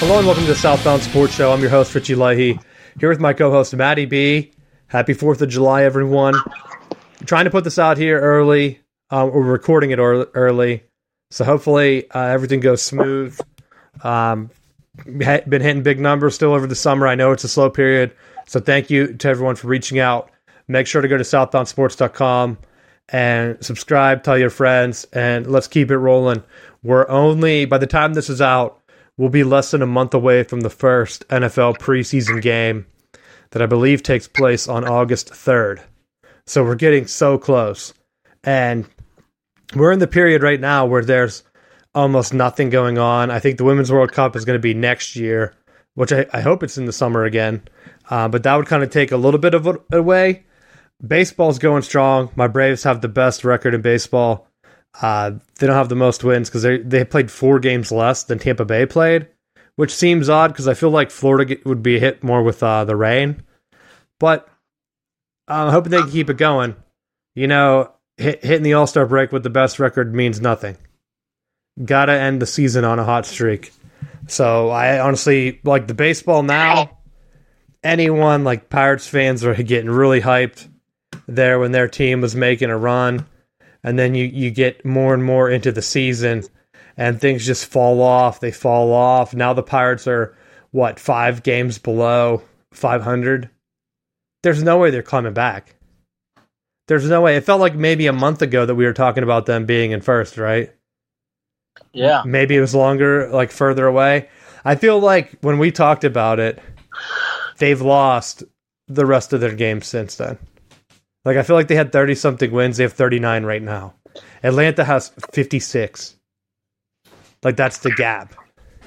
Hello and welcome to the Southbound Sports Show. I'm your host, Richie Leahy, here with my co-host, Maddie B. Happy 4th of July, everyone. I'm trying to put this out here early. We're recording it early, so hopefully everything goes smooth. Been hitting big numbers still over the summer. I know it's a slow period, so thank you to everyone for reaching out. Make sure to go to southboundsports.com and subscribe, tell your friends, and let's keep it rolling. We're only, by the time this is out, we'll be less than a month away from the first NFL preseason game that I believe takes place on August 3rd. So we're getting so close. And we're in the period right now where there's almost nothing going on. I think the Women's World Cup is going to be next year, which I hope it's in the summer again. But that would kind of take a little bit of it away. Baseball's going strong. My Braves have the best record in baseball. They don't have the most wins because they played 4 games less than Tampa Bay played, which seems odd because I feel like Florida would be hit more with the rain. But I'm hoping they can keep it going. You know, hitting the All-Star break with the best record means nothing. Gotta end the season on a hot streak. So I honestly like the baseball now. Anyone like Pirates fans are getting really hyped there when their team was making a run. And then you get more and more into the season, and things just fall off. They fall off. Now the Pirates are, 5 games below 500? There's no way they're coming back. There's no way. It felt like maybe a month ago that we were talking about them being in first, right? Yeah. Maybe it was longer, like further away. I feel like when we talked about it, they've lost the rest of their games since then. Like, I feel like they had 30-something wins. They have 39 right now. Atlanta has 56. Like, that's the gap.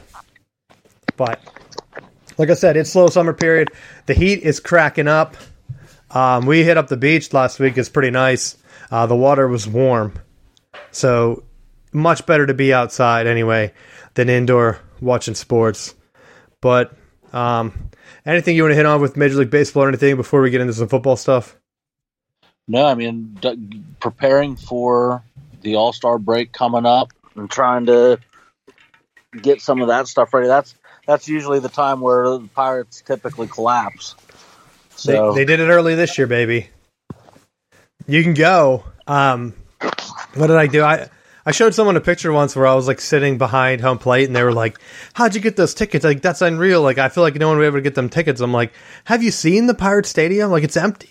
But, like I said, it's slow summer period. The heat is cracking up. We hit up the beach last week. It's pretty nice. The water was warm. So, much better to be outside anyway than indoor watching sports. But, anything you want to hit on with Major League Baseball or anything before we get into some football stuff? No, I mean, preparing for the All-Star break coming up and trying to get some of that stuff ready. That's usually the time where the Pirates typically collapse. So they did it early this year, baby. You can go. What did I do? I showed someone a picture once where I was like sitting behind home plate, and they were like, "How'd you get those tickets? Like, that's unreal. Like, I feel like no one would be able to get them tickets." I'm like, "Have you seen the Pirates Stadium? Like, it's empty."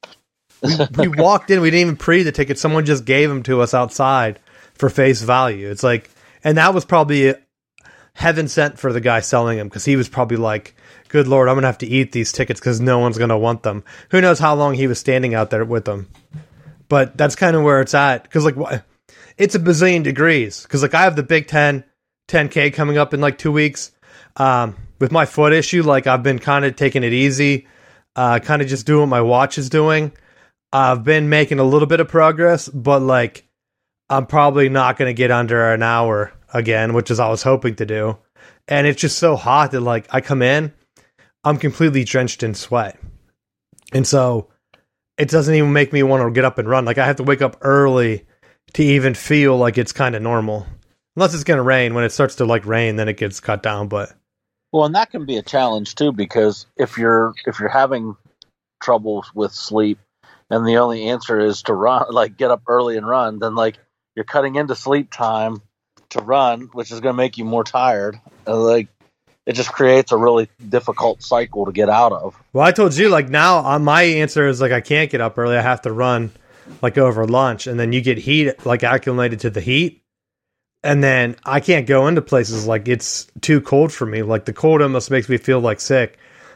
We walked in. We didn't even pre the tickets. Someone just gave them to us outside for face value. It's like, and that was probably heaven sent for the guy selling them because he was probably like, "Good Lord, I'm gonna have to eat these tickets because no one's gonna want them." Who knows how long he was standing out there with them? But that's kind of where it's at because like it's a bazillion degrees. Because like I have the Big Ten 10K coming up in like 2 weeks. With my foot issue, like I've been kind of taking it easy, kind of just doing what my watch is doing. I've been making a little bit of progress, but like I'm probably not going to get under an hour again, which is I was hoping to do. And it's just so hot that like I come in, I'm completely drenched in sweat. And so it doesn't even make me want to get up and run. Like I have to wake up early to even feel like it's kind of normal. Unless it's going to rain. When it starts to like rain, then it gets cut down. But well, and that can be a challenge too, because if you're having trouble with sleep, and the only answer is to run, like get up early and run, then like you're cutting into sleep time to run, which is going to make you more tired. Like it just creates a really difficult cycle to get out of. Well, I told you like now my answer is like I can't get up early. I have to run like over lunch, and then you get heat like acclimated to the heat, and then I can't go into places like it's too cold for me. Like the cold almost makes me feel like sick.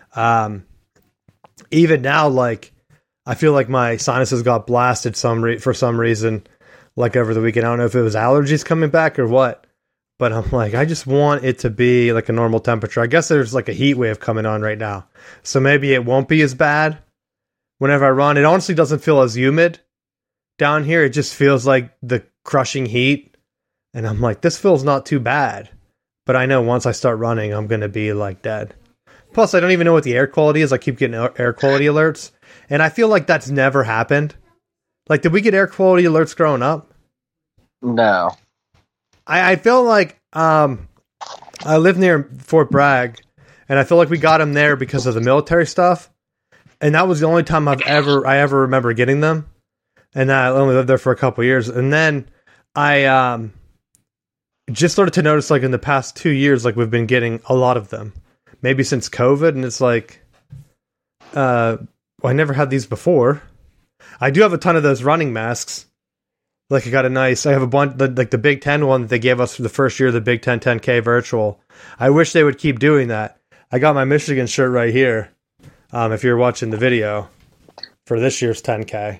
Even now, like. I feel like my sinuses got blasted for some reason, like over the weekend. I don't know if it was allergies coming back or what, but I'm like, I just want it to be like a normal temperature. I guess there's like a heat wave coming on right now, so maybe it won't be as bad whenever I run. It honestly doesn't feel as humid down here. It just feels like the crushing heat, and I'm like, this feels not too bad. But I know once I start running, I'm going to be like dead. Plus, I don't even know what the air quality is. I keep getting air quality alerts. And I feel like that's never happened. Like, did we get air quality alerts growing up? No. I feel like I live near Fort Bragg, and I feel like we got them there because of the military stuff. And that was the only time I ever remember getting them. And I only lived there for a couple of years. And then I just started to notice, like, in the past 2 years, like, we've been getting a lot of them. Maybe since COVID, and it's like, well, I never had these before. I do have a ton of those running masks. Like, I have a bunch, like the Big Ten one that they gave us for the first year of the Big Ten 10K virtual. I wish they would keep doing that. I got my Michigan shirt right here. If you're watching the video for this year's 10K.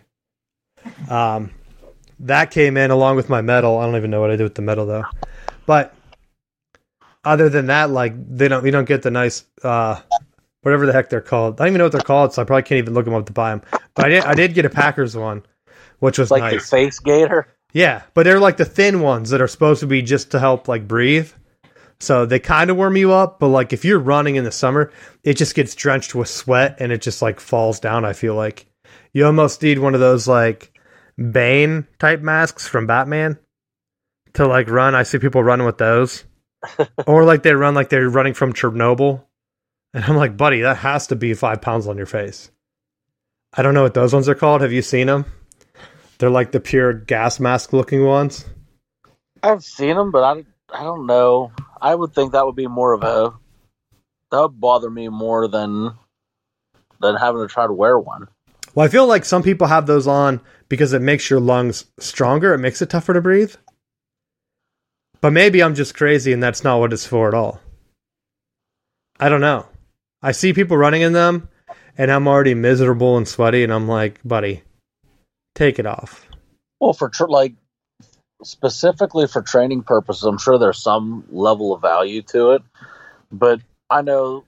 That came in along with my medal. I don't even know what I did with the medal though. But other than that, like, we don't get the nice, whatever the heck they're called. I don't even know what they're called, so I probably can't even look them up to buy them. But I did get a Packers one, which was like nice. the face gator? Yeah, but they're like the thin ones that are supposed to be just to help, like, breathe. So they kind of warm you up, but, like, if you're running in the summer, it just gets drenched with sweat and it just, like, falls down, I feel like. You almost need one of those, like, Bane type masks from Batman to, like, run. I see people running with those. Or, like, they run like they're running from Chernobyl. And I'm like, buddy, that has to be 5 pounds on your face. I don't know what those ones are called. Have you seen them? They're like the pure gas mask looking ones. I've seen them, but I don't know. I would think that would be more of that would bother me more than having to try to wear one. Well, I feel like some people have those on because it makes your lungs stronger. It makes it tougher to breathe. But maybe I'm just crazy and that's not what it's for at all. I don't know. I see people running in them and I'm already miserable and sweaty and I'm like, buddy, take it off. Well, specifically for training purposes, I'm sure there's some level of value to it. But I know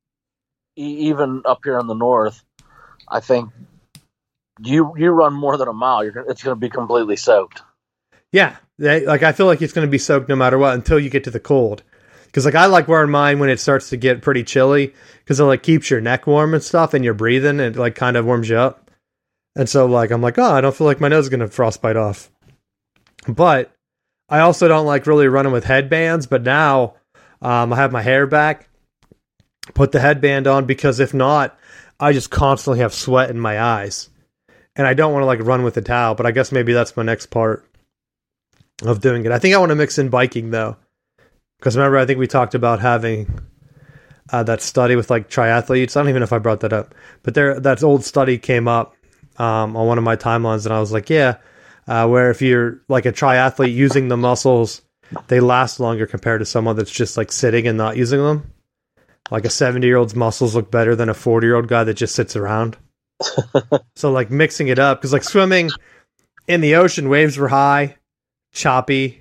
even up here in the north, I think you run more than a mile, it's going to be completely soaked. Yeah, like I feel like it's going to be soaked no matter what until you get to the cold. Because, like, I like wearing mine when it starts to get pretty chilly because it, like, keeps your neck warm and stuff and you're breathing and it, like, kind of warms you up. And so, like, I'm like, oh, I don't feel like my nose is going to frostbite off. But I also don't like really running with headbands. But now I have my hair back, put the headband on because if not, I just constantly have sweat in my eyes. And I don't want to, like, run with a towel. But I guess maybe that's my next part of doing it. I think I want to mix in biking, though. Because remember, I think we talked about having that study with, like, triathletes. I don't even know if I brought that up. But that old study came up on one of my timelines. And I was like, yeah, where if you're, like, a triathlete using the muscles, they last longer compared to someone that's just, like, sitting and not using them. Like, a 70-year-old's muscles look better than a 40-year-old guy that just sits around. So, like, mixing it up. Because, like, swimming in the ocean, waves were high, choppy,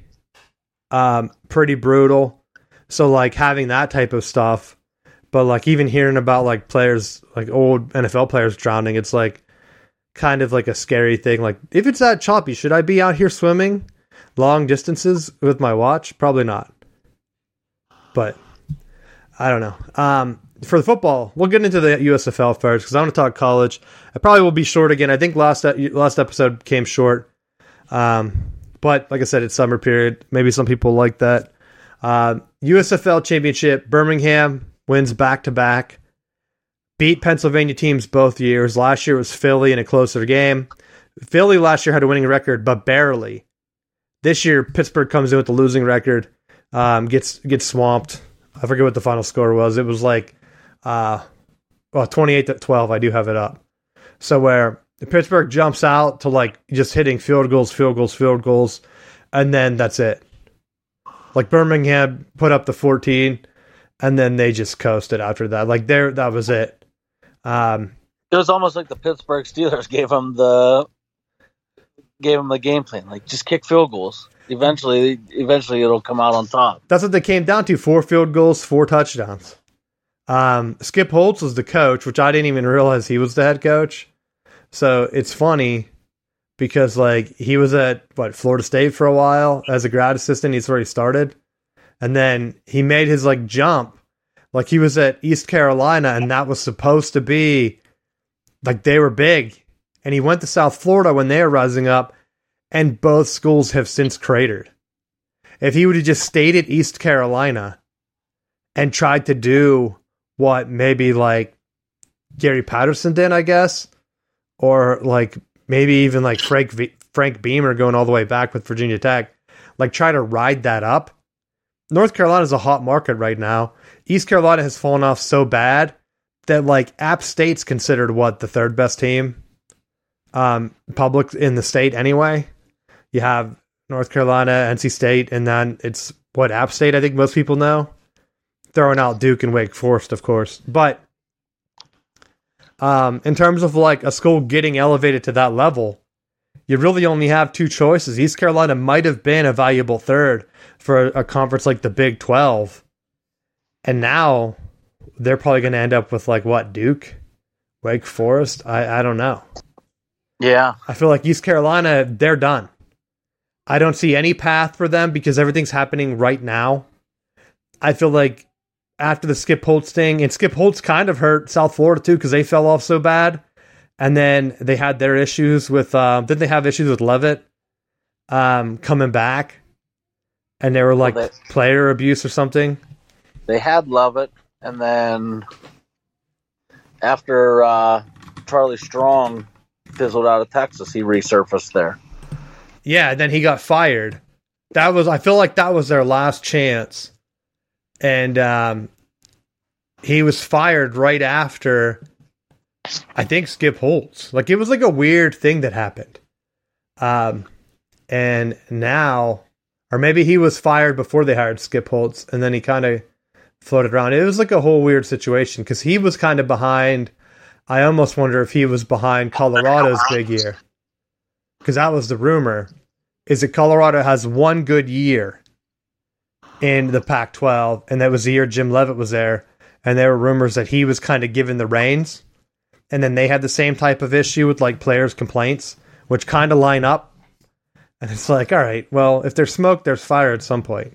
pretty brutal. So, like, having that type of stuff, but, like, even hearing about, like, players, like old NFL players drowning, it's like kind of like a scary thing. Like, if it's that choppy, should I be out here swimming long distances with my watch? Probably not. But I don't know. For the football, we'll get into the USFL first because I want to talk college. I probably will be short again. I think last episode came short. But like I said, it's summer period. Maybe some people like that. USFL championship, Birmingham wins back-to-back. Beat Pennsylvania teams both years. Last year was Philly in a closer game. Philly last year had a winning record, but barely. This year, Pittsburgh comes in with a losing record, gets swamped. I forget what the final score was. It was like 28-12. I do have it up. So where Pittsburgh jumps out to, like, just hitting field goals, and then that's it. Like, Birmingham put up the 14, and then they just coasted after that. Like, that was it. It was almost like the Pittsburgh Steelers gave them the game plan. Like, just kick field goals. Eventually it'll come out on top. That's what they came down to. 4 field goals, 4 touchdowns. Skip Holtz was the coach, which I didn't even realize he was the head coach. So it's funny because, like, he was at, Florida State for a while as a grad assistant. He's where he started. And then he made his, like, jump. Like, he was at East Carolina, and that was supposed to be, like, they were big. And he went to South Florida when they were rising up, and both schools have since cratered. If he would have just stayed at East Carolina, and tried to do what maybe like Gary Patterson did, I guess, or like maybe even like Frank Beamer going all the way back with Virginia Tech, like try to ride that up. North Carolina is a hot market right now. East Carolina has fallen off so bad that like App State's considered the third best team public in the state anyway. You have North Carolina, NC State, and then it's App State, I think most people know. Throwing out Duke and Wake Forest, of course. But in terms of like a school getting elevated to that level, you really only have two choices. East Carolina might have been a valuable third for a conference like the Big 12. And now they're probably going to end up with like Duke, Wake Forest. I don't know. Yeah. I feel like East Carolina, they're done. I don't see any path for them because everything's happening right now. I feel like after the Skip Holtz thing, and Skip Holtz kind of hurt South Florida too because they fell off so bad. And then they had their issues with, didn't they have issues with Levitt coming back? And they were like player abuse or something? They had Levitt, and then after Charlie Strong fizzled out of Texas, he resurfaced there. Yeah, and then he got fired. I feel like that was their last chance. And he was fired right after, I think, Skip Holtz. Like, it was like a weird thing that happened. And now, or maybe he was fired before they hired Skip Holtz, and then he kind of floated around. It was like a whole weird situation, because he was kind of behind. I almost wonder if he was behind Colorado's big year. Because that was the rumor, is that Colorado has one good year in the Pac-12, and that was the year Jim Levitt was there, and there were rumors that he was kind of given the reins, and then they had the same type of issue with like players' complaints, which kind of line up, and it's like, all right, well, if there's smoke, there's fire at some point.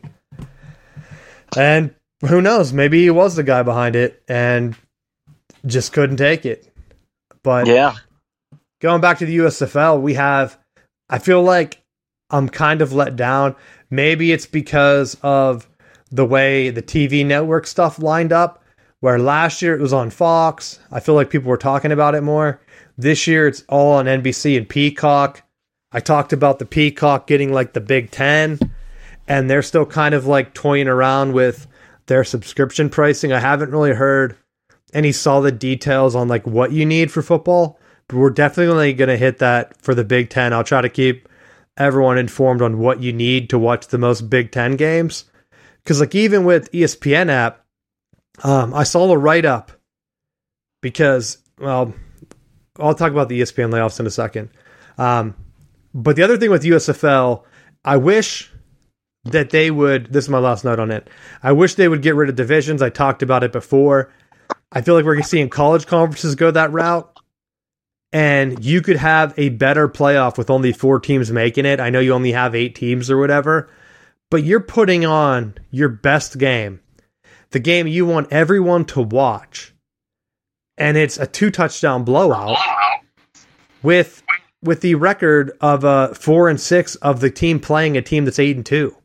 And who knows, maybe he was the guy behind it, and just couldn't take it. But yeah, going back to the USFL, I feel like I'm kind of let down. Maybe it's because of the way the TV network stuff lined up, where last year it was on Fox. I feel like people were talking about it more. This year it's all on NBC and Peacock. I talked about the Peacock getting like the Big Ten, and they're still kind of like toying around with their subscription pricing. I haven't really heard any solid details on like what you need for football, but we're definitely going to hit that for the Big Ten. I'll try to keep everyone informed on what you need to watch the most Big Ten games. Because like even with ESPN app, I saw a write-up because, well, I'll talk about the ESPN layoffs in a second. But the other thing with USFL, I wish that they would, this is my last note on it, I wish they would get rid of divisions. I talked about it before. I feel like we're seeing college conferences go that route. And you could have a better playoff with only 4 teams making it. I know you only have 8 teams or whatever, but you're putting on your best game, the game you want everyone to watch, and it's a 2-touchdown blowout with the record of 4-6 of the team playing a team that's 8-2.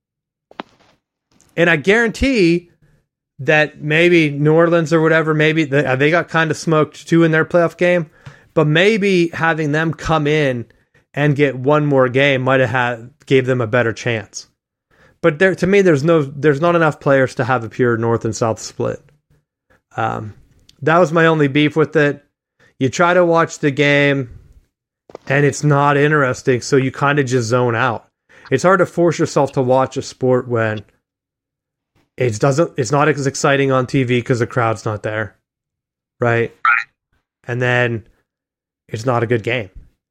And I guarantee that maybe New Orleans or whatever, maybe they got kind of smoked too in their playoff game. But maybe having them come in and get one more game might have gave them a better chance. But to me, there's not enough players to have a pure North and South split. That was my only beef with it. You try to watch the game, and it's not interesting, so you kind of just zone out. It's hard to force yourself to watch a sport when it's not as exciting on TV because the crowd's not there, right? And then it's not a good game.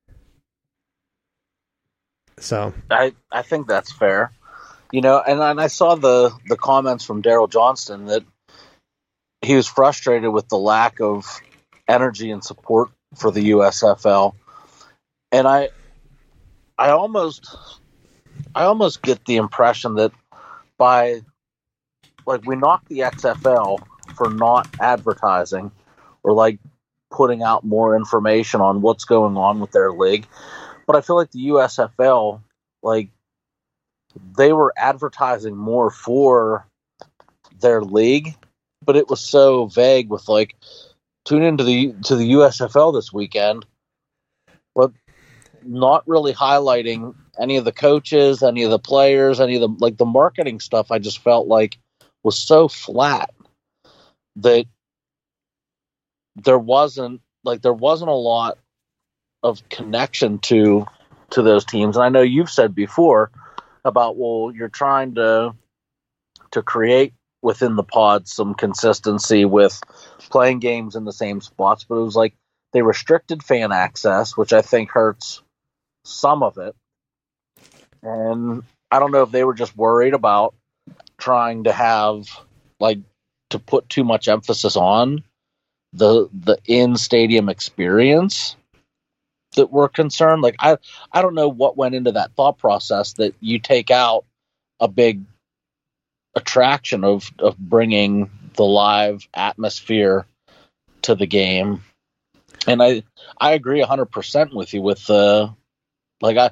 So I think that's fair. You know, and I saw the comments from Daryl Johnston that he was frustrated with the lack of energy and support for the USFL. And I almost get the impression that by like we knocked the XFL for not advertising or like putting out more information on what's going on with their league. But I feel like the USFL, like, they were advertising more for their league, but it was so vague with like, tune into the USFL this weekend, but not really highlighting any of the coaches, any of the players, any of the like the marketing stuff. I just felt like was so flat that there wasn't a lot of connection to those teams. And I know you've said before about, well, you're trying to create within the pod some consistency with playing games in the same spots, but it was like they restricted fan access, which I think hurts some of it. And I don't know if they were just worried about trying to have like to put too much emphasis on the in-stadium experience that we're concerned. Like I don't know what went into that thought process that you take out a big attraction of bringing the live atmosphere to the game. And I agree 100% with you with like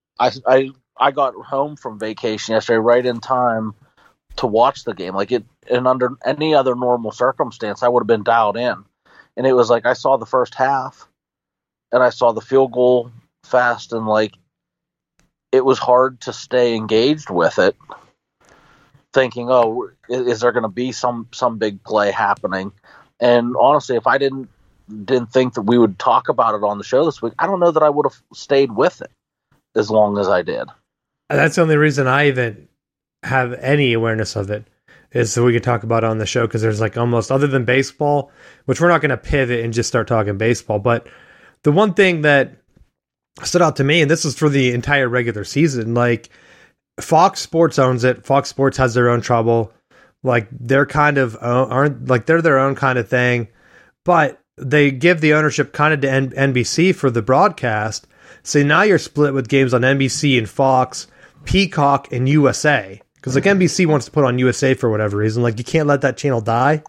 I got home from vacation yesterday right in time to watch the game. Like and under any other normal circumstance, I would have been dialed in. And it was like I saw the first half and I saw the field goal fast, and like it was hard to stay engaged with it, thinking, oh, is there going to be some big play happening? And honestly, if I didn't think that we would talk about it on the show this week, I don't know that I would have stayed with it as long as I did. That's the only reason I even have any awareness of it, is so we can talk about it on the show, because there's like almost, other than baseball, which we're not going to pivot and just start talking baseball, but the one thing that stood out to me, and this is for the entire regular season, like Fox Sports owns it. Fox Sports has their own trouble. Like they're kind of aren't like they're their own kind of thing, but they give the ownership kind of to NBC for the broadcast. So now you're split with games on NBC and Fox, Peacock and USA. Because like NBC wants to put on USA for whatever reason. Like you can't let that channel die.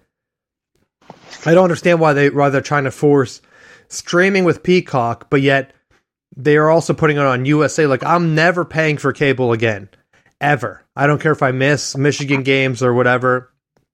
I don't understand why they're trying to force streaming with Peacock, but yet they are also putting it on USA. Like I'm never paying for cable again, ever. I don't care if I miss Michigan games or whatever.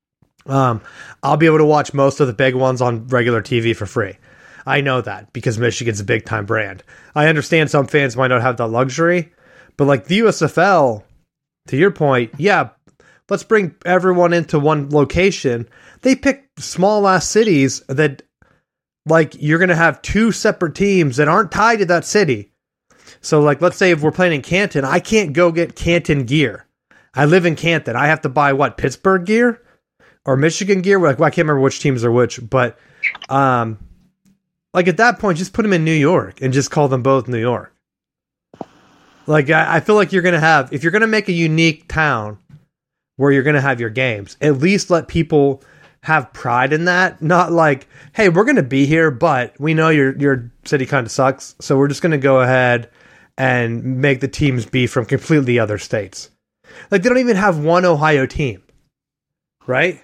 I'll be able to watch most of the big ones on regular TV for free. I know that because Michigan's a big time brand. I understand some fans might not have that luxury, but like the USFL, to your point, yeah, let's bring everyone into one location. They pick small ass cities that like you're going to have two separate teams that aren't tied to that city. So like, let's say if we're playing in Canton, I can't go get Canton gear. I live in Canton. I have to buy what, Pittsburgh gear or Michigan gear? Like, well, I can't remember which teams are which, but like at that point, just put them in New York and just call them both New York. Like, I feel like you're going to have, if you're going to make a unique town where you're going to have your games, at least let people have pride in that. Not like, hey, we're going to be here, but we know your city kind of sucks, so we're just going to go ahead and make the teams be from completely other states. Like, they don't even have one Ohio team, right?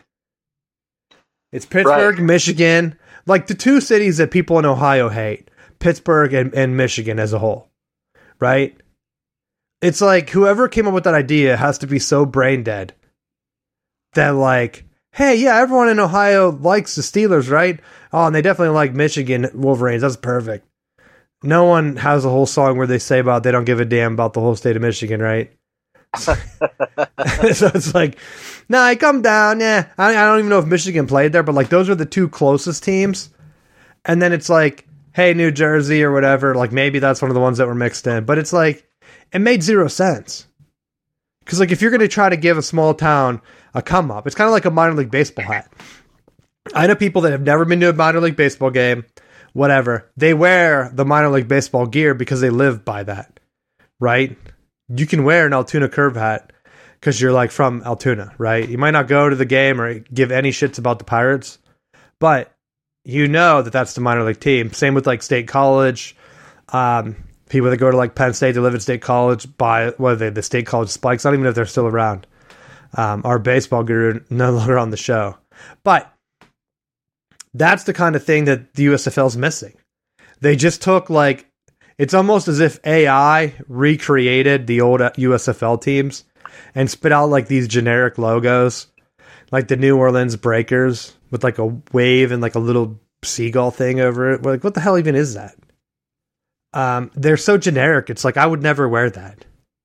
It's Pittsburgh, right, Michigan, like the two cities that people in Ohio hate, Pittsburgh and Michigan as a whole, right? It's like whoever came up with that idea has to be so brain dead that like, hey, yeah, everyone in Ohio likes the Steelers, right? Oh, and they definitely like Michigan Wolverines. That's perfect. No one has a whole song where they say about they don't give a damn about the whole state of Michigan, right? So it's like, nah, come down. Yeah, I don't even know if Michigan played there, but like those are the two closest teams. And then it's like, hey, New Jersey or whatever. Like maybe that's one of the ones that were mixed in, but it's like it made zero sense. Because like if you're going to try to give a small town a come up, it's kind of like a minor league baseball hat. I know people that have never been to a minor league baseball game, whatever. They wear the minor league baseball gear because they live by that, right? You can wear an Altoona Curve hat because you're like from Altoona, right? You might not go to the game or give any shits about the Pirates, but you know that that's the minor league team. Same with like State College. People that go to like Penn State, they live at State College, buy the State College Spikes. I don't even know if they're still around. Our baseball guru no longer on the show, but that's the kind of thing that the USFL is missing. They just took like, it's almost as if AI recreated the old USFL teams and spit out like these generic logos. like the New Orleans Breakers with like a wave and like a little seagull thing over it. Like, what the hell even is that? They're so generic. It's like, I would never wear that.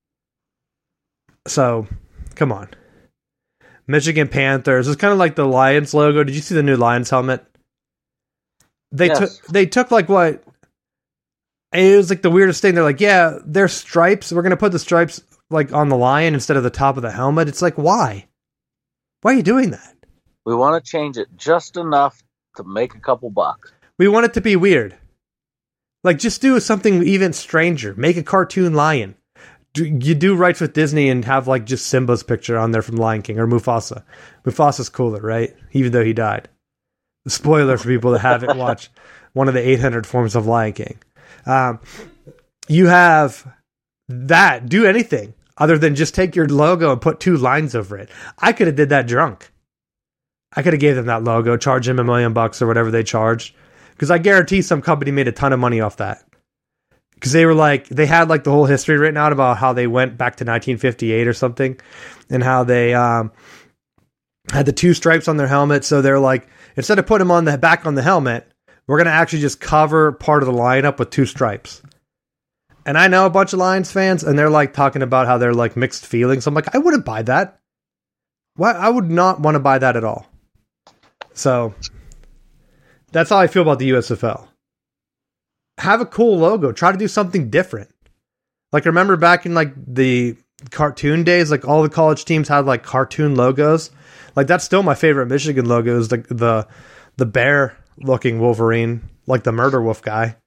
So, come on. Michigan Panthers. It's kind of like the Lions logo. Did you see the new Lions helmet? They took like what? It was like the weirdest thing. They're like, yeah, they're stripes. We're going to put the stripes like on the lion instead of the top of the helmet. It's like, why? Why are you doing that? We want to change it just enough to make a couple bucks. We want it to be weird. Like, just do something even stranger. Make a cartoon lion. You do rights with Disney and have like just Simba's picture on there from Lion King or Mufasa. Mufasa's cooler, right? Even though he died. Spoiler for people that haven't watched one of the 800 forms of Lion King. You have that. Do anything other than just take your logo and put 2 lines over it. I could have did that drunk. I could have gave them that logo, charged them $1 million or whatever they charged. Because I guarantee some company made a ton of money off that. Because they were like, they had like the whole history written out about how they went back to 1958 or something. And how they had the 2 stripes on their helmet. So they're like, instead of putting them on the back on the helmet, we're going to actually just cover part of the line up with 2 stripes. And I know a bunch of Lions fans, and they're like talking about how they're like mixed feelings. I'm like, I wouldn't buy that. Why? I would not want to buy that at all. So that's how I feel about the USFL. Have a cool logo. Try to do something different. Like, remember back in like the cartoon days, like all the college teams had like cartoon logos. Like, that's still my favorite Michigan logo is the bear looking Wolverine, like the murder wolf guy.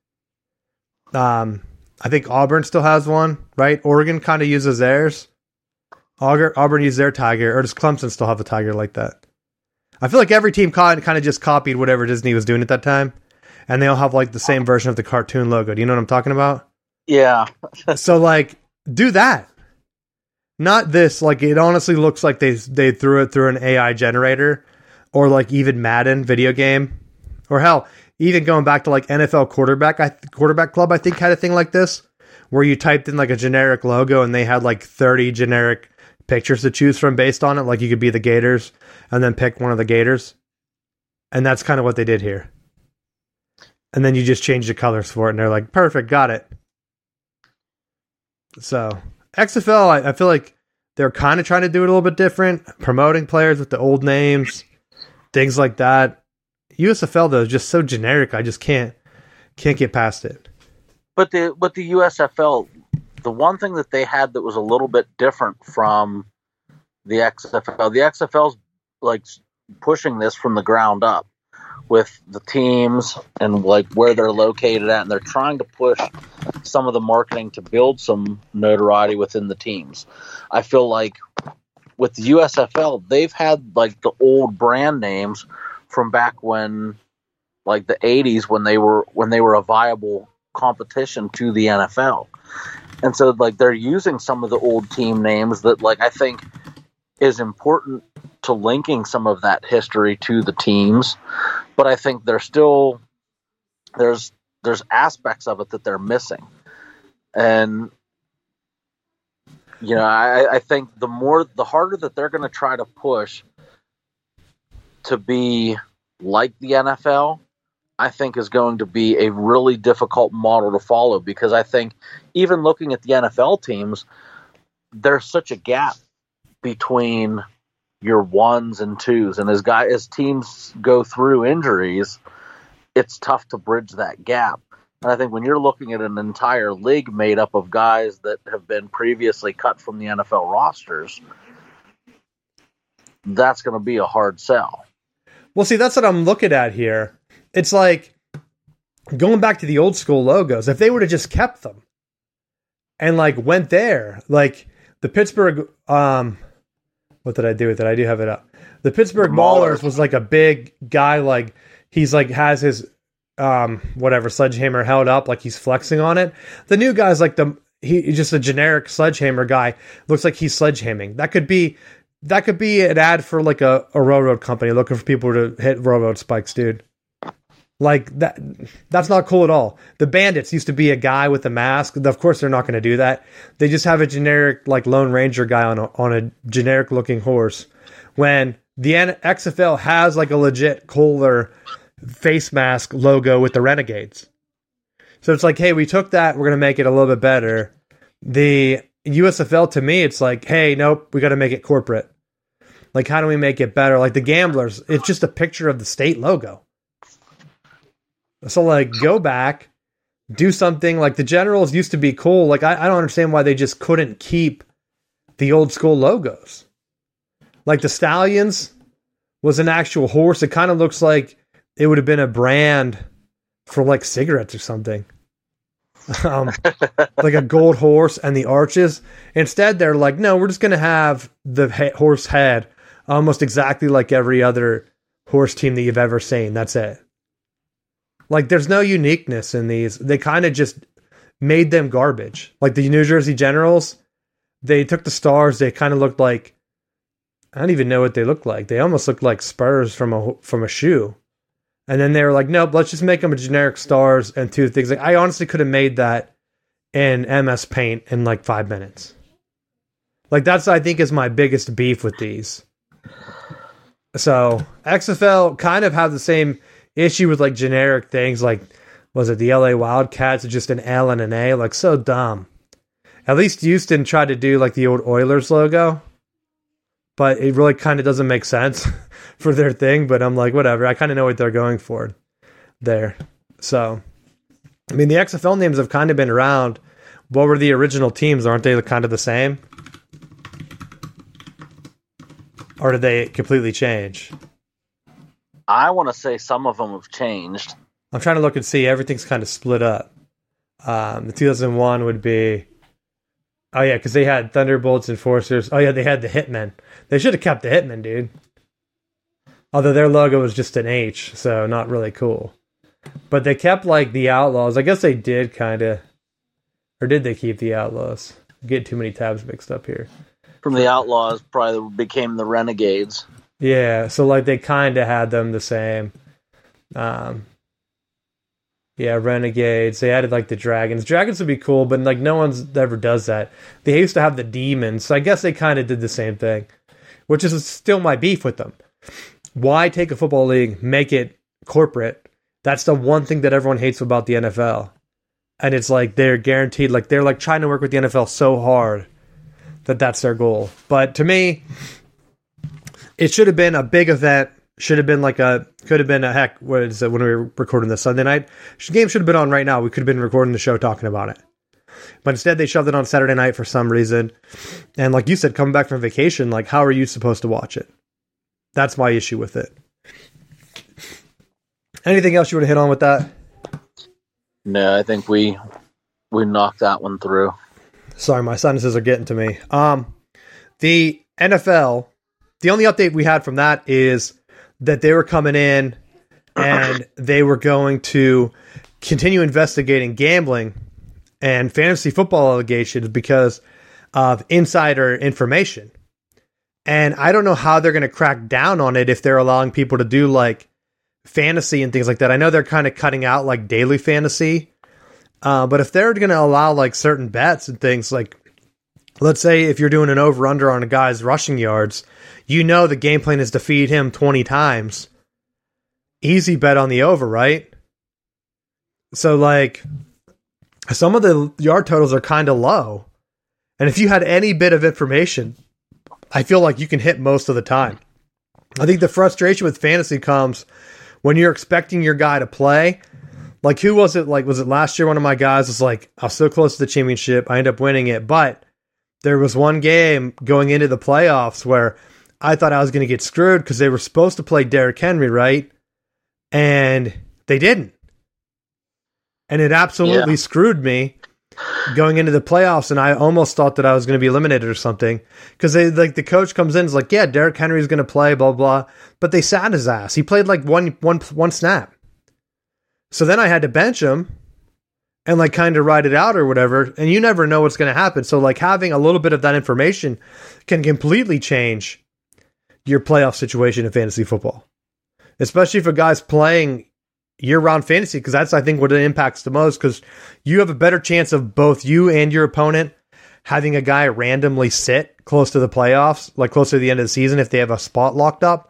I think Auburn still has one, right? Oregon kind of uses theirs. Auburn uses their tiger, or does Clemson still have a tiger like that? I feel like every team kind of just copied whatever Disney was doing at that time, and they all have like the same version of the cartoon logo. Do you know what I'm talking about? Yeah. So like, do that. Not this. Like, it honestly looks like they threw it through an AI generator, or like even Madden video game, or hell, even going back to like NFL quarterback club, I think had a thing like this, where you typed in like a generic logo and they had like 30 generic pictures to choose from based on it. Like, you could be the Gators and then pick one of the Gators. And that's kind of what they did here. And then you just change the colors for it and they're like, perfect, got it. So XFL, I feel like they're kind of trying to do it a little bit different, promoting players with the old names, things like that. USFL though is just so generic. I just can't get past it. But the USFL, the one thing that they had that was a little bit different from the XFL, the XFL's like pushing this from the ground up with the teams and like where they're located at, and they're trying to push some of the marketing to build some notoriety within the teams. I feel like with the USFL, they've had like the old brand names from back when, like the 80s, when they were a viable competition to the NFL. And so like they're using some of the old team names that like I think is important to linking some of that history to the teams. But I think there's aspects of it that they're missing. And you know, I think the harder that they're going to try to push to be like the NFL, I think is going to be a really difficult model to follow, because I think even looking at the NFL teams, there's such a gap between your 1s and 2s, and as teams go through injuries, it's tough to bridge that gap. And I think when you're looking at an entire league made up of guys that have been previously cut from the NFL rosters, that's going to be a hard sell. Well, see, that's what I'm looking at here. It's like going back to the old school logos. If they would have just kept them and like went there, like the Pittsburgh, what did I do with it? I do have it up. The Pittsburgh Maulers was like a big guy. Like he's like has his, sledgehammer held up, like he's flexing on it. The new guy's like he's just a generic sledgehammer guy. Looks like he's sledgehamming. That could be an ad for like a railroad company looking for people to hit railroad spikes, dude. Like that's not cool at all. The Bandits used to be a guy with a mask. Of course, they're not going to do that. They just have a generic like Lone Ranger guy on a generic looking horse. When the XFL has like a legit Kohler face mask logo with the Renegades. So it's like, hey, we took that, we're going to make it a little bit better. The USFL, to me, it's like, hey, nope, we got to make it corporate. Like, how do we make it better? Like the Gamblers, it's just a picture of the state logo. So, like, go back, do something. Like, the Generals used to be cool. Like, I don't understand why they just couldn't keep the old school logos. Like, the Stallions was an actual horse. It kind of looks like it would have been a brand for, like, cigarettes or something. Like a gold horse and the arches. Instead, they're like, no, we're just going to have the horse head almost exactly like every other horse team that you've ever seen. That's it. Like, there's no uniqueness in these. They kind of just made them garbage. Like the New Jersey Generals, they took the stars. They kind of looked like, I don't even know what they looked like. They almost looked like spurs from a shoe. And then they were like, nope, let's just make them a generic stars and two things. Like, I honestly could have made that in MS Paint in like 5 minutes. Like, that's, I think, is my biggest beef with these. So XFL kind of have the same issue with like generic things. Like, was it the LA Wildcats? Just an L and an A? Like, so dumb. At least Houston tried to do like the old Oilers logo, but it really kind of doesn't make sense for their thing. But I'm like, whatever. I kind of know what they're going for there. So, I mean, the XFL names have kind of been around. What were the original teams? Aren't they kind of the same? Or did they completely change? I want to say some of them have changed. I'm trying to look and see. Everything's kind of split up. The 2001 would be... Oh, yeah, because they had Thunderbolts, Enforcers. Oh, yeah, they had the Hitmen. They should have kept the Hitmen, dude. Although their logo was just an H, so not really cool. But they kept, like, the Outlaws. I guess they did, kind of. Or did they keep the Outlaws? I'm getting too many tabs mixed up here. From the Outlaws, probably became the Renegades. Yeah, so, like, they kind of had them the same. Yeah, Renegades. They added, like, the Dragons. Dragons would be cool, but, like, no one's ever does that. They used to have the Demons, so I guess they kind of did the same thing, which is still my beef with them. Why take a football league, make it corporate? That's the one thing that everyone hates about the NFL. And it's like they're guaranteed, like, they're, like, trying to work with the NFL so hard that that's their goal. But to me, it should have been a big event. Should have been like could have been a heck, what is it, when we were recording this Sunday night? Game should have been on right now. We could have been recording the show talking about it. But instead they shoved it on Saturday night for some reason. And like you said, coming back from vacation, like, how are you supposed to watch it? That's my issue with it. Anything else you want to hit on with that? No, I think we knocked that one through. Sorry, my sinuses are getting to me. The NFL, the only update we had from that is that they were coming in and they were going to continue investigating gambling and fantasy football allegations because of insider information. And I don't know how they're going to crack down on it if they're allowing people to do like fantasy and things like that. I know they're kind of cutting out like daily fantasy. But if they're going to allow like certain bets and things, like, let's say if you're doing an over-under on a guy's rushing yards, you know the game plan is to feed him 20 times. Easy bet on the over, right? So, like, some of the yard totals are kind of low. And if you had any bit of information, I feel like you can hit most of the time. I think the frustration with fantasy comes when you're expecting your guy to play. Like, who was it? Like, was it last year? One of my guys was like, I was so close to the championship. I ended up winning it. But there was one game going into the playoffs where I thought I was going to get screwed because they were supposed to play Derrick Henry, right? And they didn't. And it absolutely screwed me going into the playoffs. And I almost thought that I was going to be eliminated or something. Because they, like, the coach comes in and is like, yeah, Derrick Henry's going to play, blah, blah. But they sat his ass. He played like one snap. So then I had to bench him and like kind of ride it out or whatever. And you never know what's going to happen. So like having a little bit of that information can completely change your playoff situation in fantasy football, especially if a guy's playing year-round fantasy, because that's, I think, what it impacts the most, because you have a better chance of both you and your opponent having a guy randomly sit close to the playoffs, like close to the end of the season if they have a spot locked up,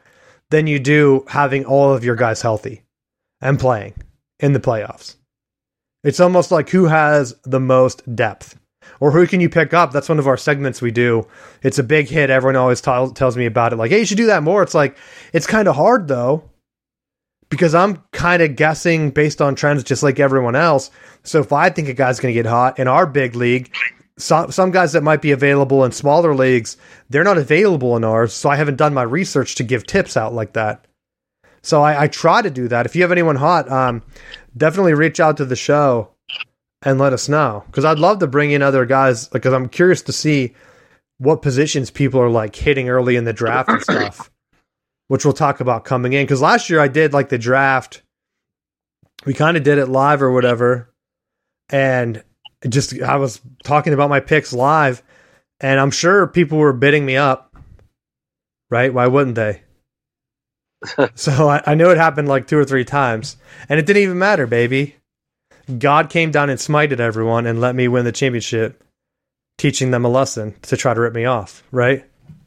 than you do having all of your guys healthy and playing in the playoffs. It's almost like who has the most depth or who can you pick up. That's one of our segments we do. It's a big hit. Everyone always tells me about it. Like, hey, you should do that more. It's like, it's kind of hard though, because I'm kind of guessing based on trends just like everyone else. So if I think a guy's going to get hot in our big league, some guys that might be available in smaller leagues, they're not available in ours. So I haven't done my research to give tips out like that. So I try to do that. If you have anyone hot, definitely reach out to the show and let us know. Because I'd love to bring in other guys, because I'm curious to see what positions people are like hitting early in the draft and stuff, which we'll talk about coming in. Because last year I did like the draft. We kind of did it live or whatever. And I was talking about my picks live, and I'm sure people were bidding me up, right? Why wouldn't they? So I knew it happened like 2 or 3 times, and it didn't even matter, baby. God came down and smited everyone and let me win the championship, teaching them a lesson to try to rip me off, right?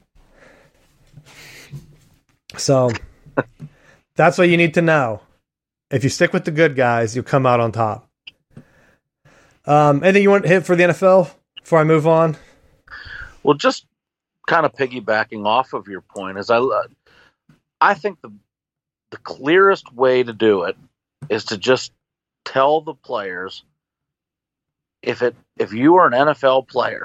So that's what you need to know. If you stick with the good guys, you'll come out on top. Anything you want to hit for the NFL before I move on? Well, just kind of piggybacking off of your point is I think the clearest way to do it is to just tell the players, if you are an NFL player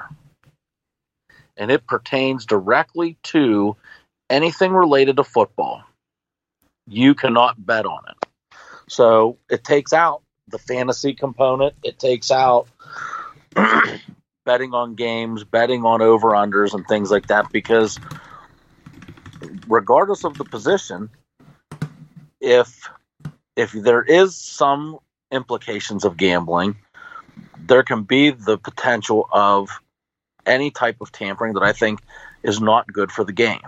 and it pertains directly to anything related to football, you cannot bet on it. So it takes out the fantasy component. It takes out betting on games, betting on over-unders and things like that, because regardless of the position, if there is some implications of gambling, there can be the potential of any type of tampering that I think is not good for the game.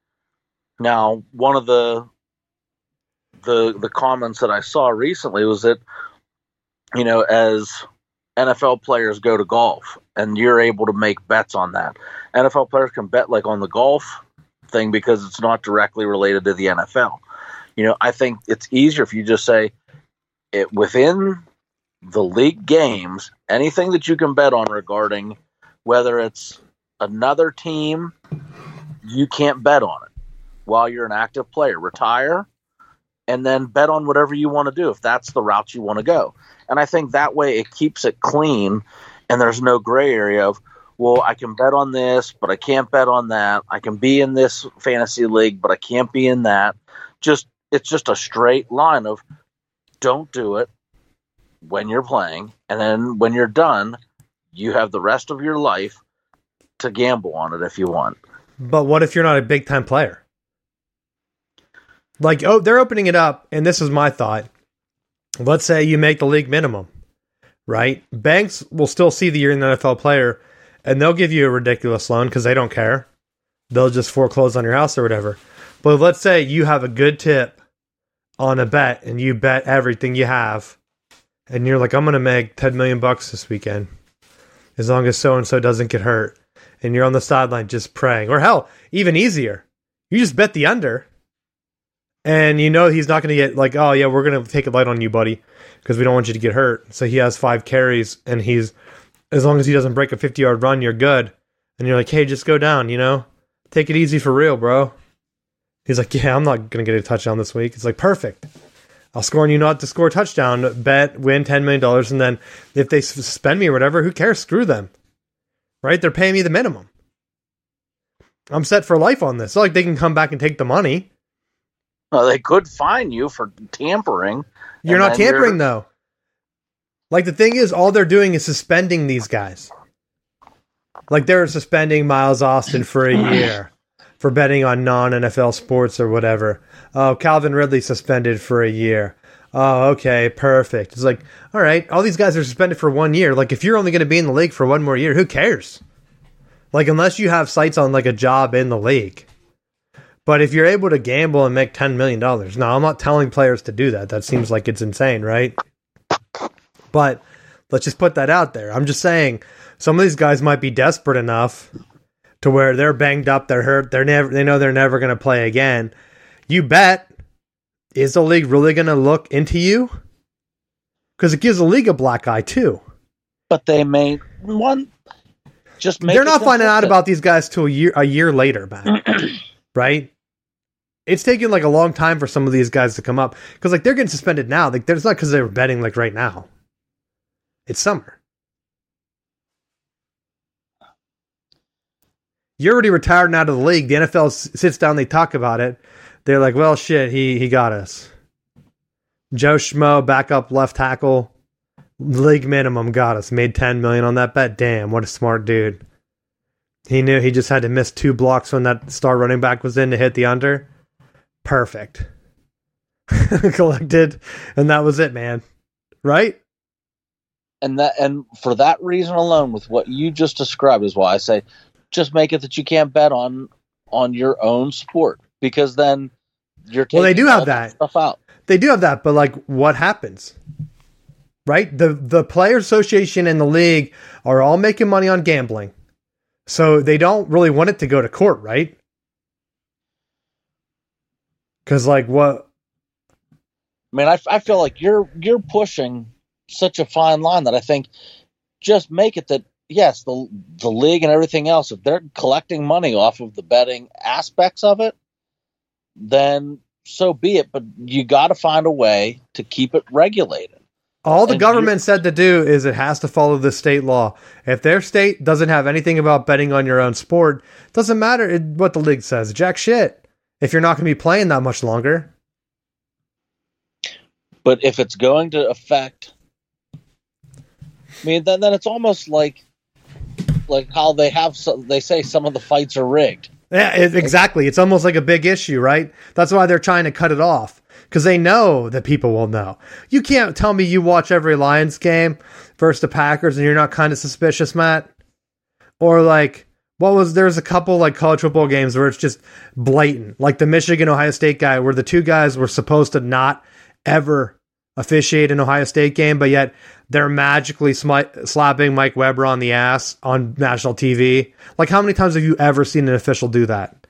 Now, one of the comments that I saw recently was that, you know, as NFL players go to golf and you're able to make bets on that, NFL players can bet like on the golf thing because it's not directly related to the NFL. You know, I think it's easier if you just say it within the league games, anything that you can bet on regarding whether it's another team, you can't bet on it while you're an active player. Retire and then bet on whatever you want to do if that's the route you want to go. And I think that way it keeps it clean and there's no gray area of, well, I can bet on this, but I can't bet on that. I can be in this fantasy league, but I can't be in that. It's just a straight line of don't do it when you're playing. And then when you're done, you have the rest of your life to gamble on it if you want. But what if you're not a big time player? Like, oh, they're opening it up, and this is my thought. Let's say you make the league minimum, right? Banks will still see that you're an NFL player, and they'll give you a ridiculous loan because they don't care. They'll just foreclose on your house or whatever. But let's say you have a good tip on a bet, and you bet everything you have, and you're like, I'm going to make $10 million this weekend, as long as so-and-so doesn't get hurt. And you're on the sideline just praying. Or hell, even easier. You just bet the under. And you know he's not going to get like, oh yeah, we're going to take it light on you, buddy, because we don't want you to get hurt. So he has 5 carries, and as long as he doesn't break a 50-yard run, you're good. And you're like, hey, just go down, you know? Take it easy for real, bro. He's like, yeah, I'm not going to get a touchdown this week. It's like, perfect. I'll score on you not to score a touchdown, bet, win $10 million, and then if they suspend me or whatever, who cares? Screw them. Right? They're paying me the minimum. I'm set for life on this. It's not like they can come back and take the money. Well, they could fine you for tampering. You're not tampering, though. Like, the thing is, all they're doing is suspending these guys. Like, they're suspending Miles Austin for a year for betting on non-NFL sports or whatever. Oh, Calvin Ridley suspended for a year. Oh, okay, perfect. It's like, all right, all these guys are suspended for 1 year. Like, if you're only going to be in the league for 1 more year, who cares? Like, unless you have sights on, like, a job in the league. But if you're able to gamble and make $10 million, now I'm not telling players to do that. That seems like it's insane, right? But let's just put that out there. I'm just saying some of these guys might be desperate enough to where they're banged up, they're hurt, they know they're never going to play again. You bet. Is the league really going to look into you? Because it gives the league a black eye too. But they may just make. They're not finding out about these guys till a year later, man. Right? It's taking like a long time for some of these guys to come up because like they're getting suspended now. Like, there's not because they were betting like right now. It's summer. You're already retired and out of the league. The NFL sits down, they talk about it. They're like, well, shit, he got us. Joe Schmo, backup left tackle, league minimum, got us. Made $10 million on that bet. Damn, what a smart dude. He knew he just had to miss 2 blocks when that star running back was in to hit the under. Perfect. Collected, and that was it, man. Right? And for that reason alone, with what you just described, is why I say just make it that you can't bet on your own sport, because then you're taking they do have that stuff out. They do have that, but like, what happens? Right? The Player Association and the league are all making money on gambling, so they don't really want it to go to court, right? Because like what? I mean, I feel like you're pushing such a fine line that I think just make it that. Yes, the league and everything else, if they're collecting money off of the betting aspects of it, then so be it. But you got to find a way to keep it regulated. All the government said to do is it has to follow the state law. If their state doesn't have anything about betting on your own sport, doesn't matter what the league says. Jack shit. If you're not going to be playing that much longer. But if it's going to affect, I mean, then it's almost like how they say some of the fights are rigged. Yeah, exactly. It's almost like a big issue, right? That's why they're trying to cut it off, because they know that people will know. You can't tell me you watch every Lions game versus the Packers and you're not kind of suspicious, Matt. Or like, there's a couple like college football games where it's just blatant, like the Michigan-Ohio State guy, where the two guys were supposed to not ever officiate an Ohio State game, but yet they're magically slapping Mike Weber on the ass on national TV. Like, how many times have you ever seen an official do that?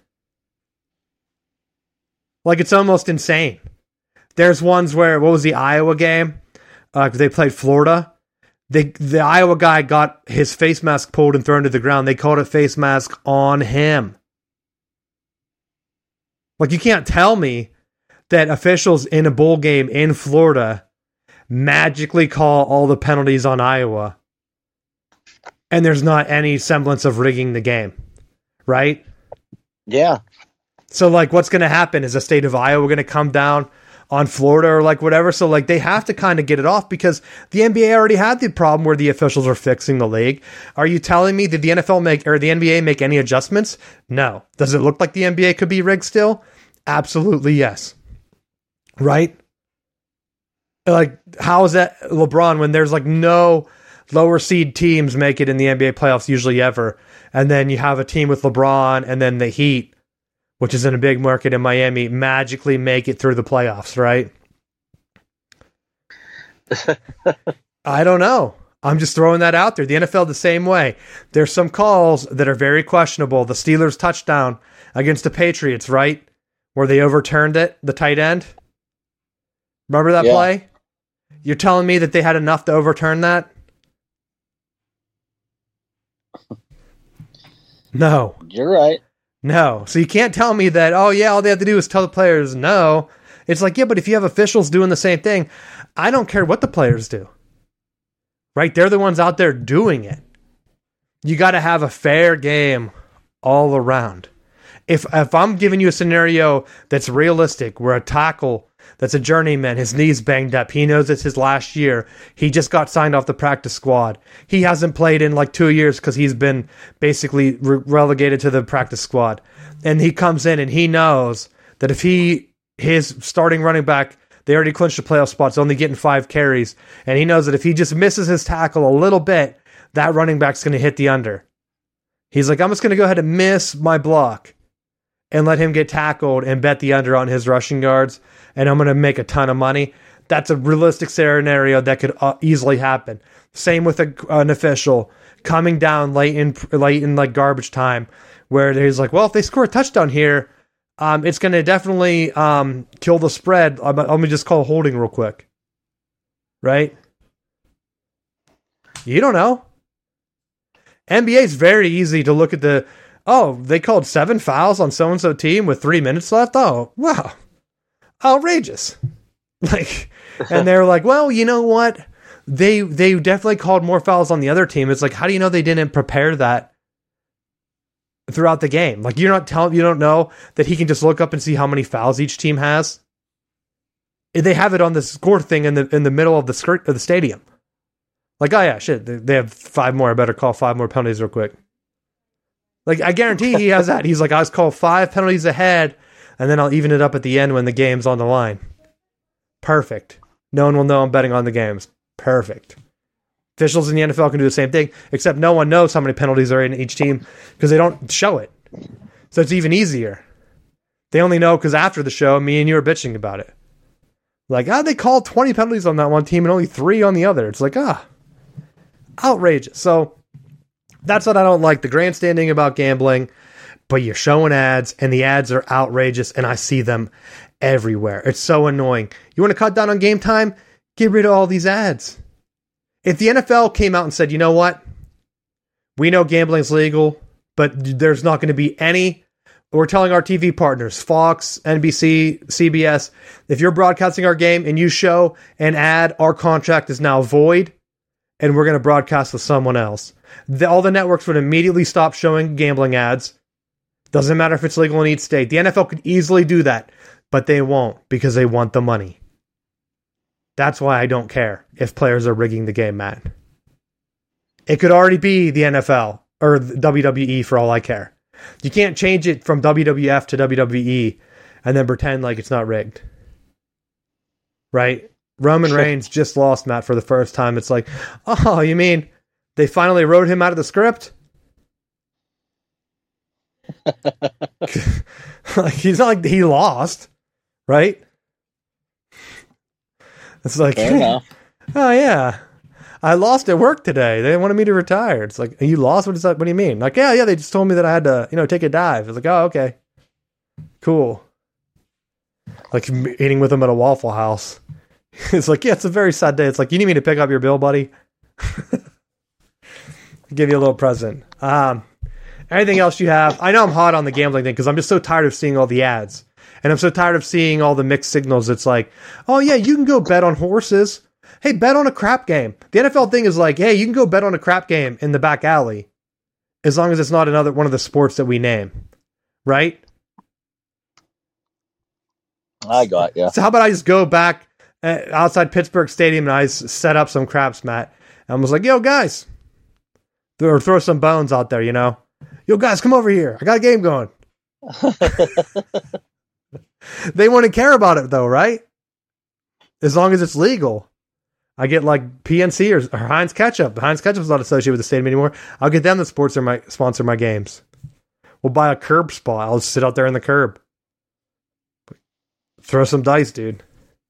Like, it's almost insane. There's ones where, what was the Iowa game? They played Florida. The Iowa guy got his face mask pulled and thrown to the ground. They called it face mask on him. Like, you can't tell me that officials in a bowl game in Florida magically call all the penalties on Iowa and there's not any semblance of rigging the game, right? Yeah. So like, what's going to happen? Is the state of Iowa going to come down on Florida or like whatever? So like, they have to kind of get it off because the NBA already had the problem where the officials are fixing the league. Are you telling me that the NFL or the NBA make any adjustments? No. Does it look like the NBA could be rigged still? Absolutely yes. Right? Like, how is that LeBron when there's like no lower seed teams make it in the NBA playoffs usually ever, and then you have a team with LeBron and then the Heat, which is in a big market in Miami, magically make it through the playoffs, right? I don't know. I'm just throwing that out there. The NFL the same way. There's some calls that are very questionable. The Steelers touchdown against the Patriots, right? Where they overturned it, the tight end. Remember that play? You're telling me that they had enough to overturn that? No. You're right. No. So you can't tell me that, oh yeah, all they have to do is tell the players no. It's like, yeah, but if you have officials doing the same thing, I don't care what the players do. Right? They're the ones out there doing it. You got to have a fair game all around. If I'm giving you a scenario that's realistic, where a tackle that's a journeyman, his knee's banged up, he knows it's his last year, he just got signed off the practice squad, he hasn't played in like 2 years because he's been basically relegated to the practice squad, and he comes in and he knows that if his starting running back, they already clinched the playoff spots, only getting 5 carries, and he knows that if he just misses his tackle a little bit, that running back's going to hit the under. He's like, I'm just going to go ahead and miss my block and let him get tackled and bet the under on his rushing yards, and I'm going to make a ton of money. That's a realistic scenario that could easily happen. Same with an official coming down late in like garbage time, where he's like, well, if they score a touchdown here, it's going to definitely kill the spread. Let me just call holding real quick. Right? You don't know. NBA is very easy to look at they called 7 fouls on so-and-so team with 3 minutes left. Oh, wow. Outrageous. And they're like, well, you know what? They definitely called more fouls on the other team. It's like, how do you know they didn't prepare that throughout the game? Like, you don't know that he can just look up and see how many fouls each team has. They have it on the score thing in the middle of the stadium. Like, oh yeah, shit, they have 5 more. I better call 5 more penalties real quick. Like, I guarantee he has that. He's like, I was called 5 penalties ahead, and then I'll even it up at the end when the game's on the line. Perfect. No one will know I'm betting on the games. Perfect. Officials in the NFL can do the same thing, except no one knows how many penalties are in each team because they don't show it. So it's even easier. They only know because after the show, me and you are bitching about it. Like, they called 20 penalties on that one team and only 3 on the other. It's like, outrageous. So that's what I don't like. The grandstanding about gambling, but you're showing ads and the ads are outrageous and I see them everywhere. It's so annoying. You want to cut down on game time? Get rid of all these ads. If the NFL came out and said, you know what? We know gambling's legal, but there's not going to be any. We're telling our TV partners, Fox, NBC, CBS, if you're broadcasting our game and you show an ad, our contract is now void and we're going to broadcast with someone else. All the networks would immediately stop showing gambling ads. Doesn't matter if it's legal in each state. The NFL could easily do that, but they won't because they want the money. That's why I don't care if players are rigging the game, Matt. It could already be the NFL or the WWE for all I care. You can't change it from WWF to WWE and then pretend like it's not rigged. Right? Roman Reigns just lost, Matt, for the first time. It's like, oh, you mean they finally wrote him out of the script? Like, he's not like he lost, right? It's like, oh yeah, I lost at work today. They wanted me to retire. It's like, you lost? What is that? What do you mean? Like, yeah, they just told me that I had to, take a dive. It's like, oh, okay, cool. Like eating with them at a Waffle House. It's like, yeah, it's a very sad day. It's like, you need me to pick up your bill, buddy? Give you a little present. Anything else you have? I know I'm hot on the gambling thing because I'm just so tired of seeing all the ads. And I'm so tired of seeing all the mixed signals. It's like, oh yeah, you can go bet on horses. Hey, bet on a crap game. The NFL thing is like, hey, you can go bet on a crap game in the back alley. As long as it's not another one of the sports that we name. Right? I got you. So how about I just go back outside Pittsburgh Stadium and I set up some craps, Matt. And I was like, yo, guys. Or throw some bones out there, Yo, guys, come over here. I got a game going. They wouldn't care about it, though, right? As long as it's legal. I get like PNC or Heinz Ketchup. Heinz Ketchup's not associated with the stadium anymore. I'll get them to sponsor my games. We'll buy a curb spot. I'll just sit out there in the curb. Throw some dice, dude.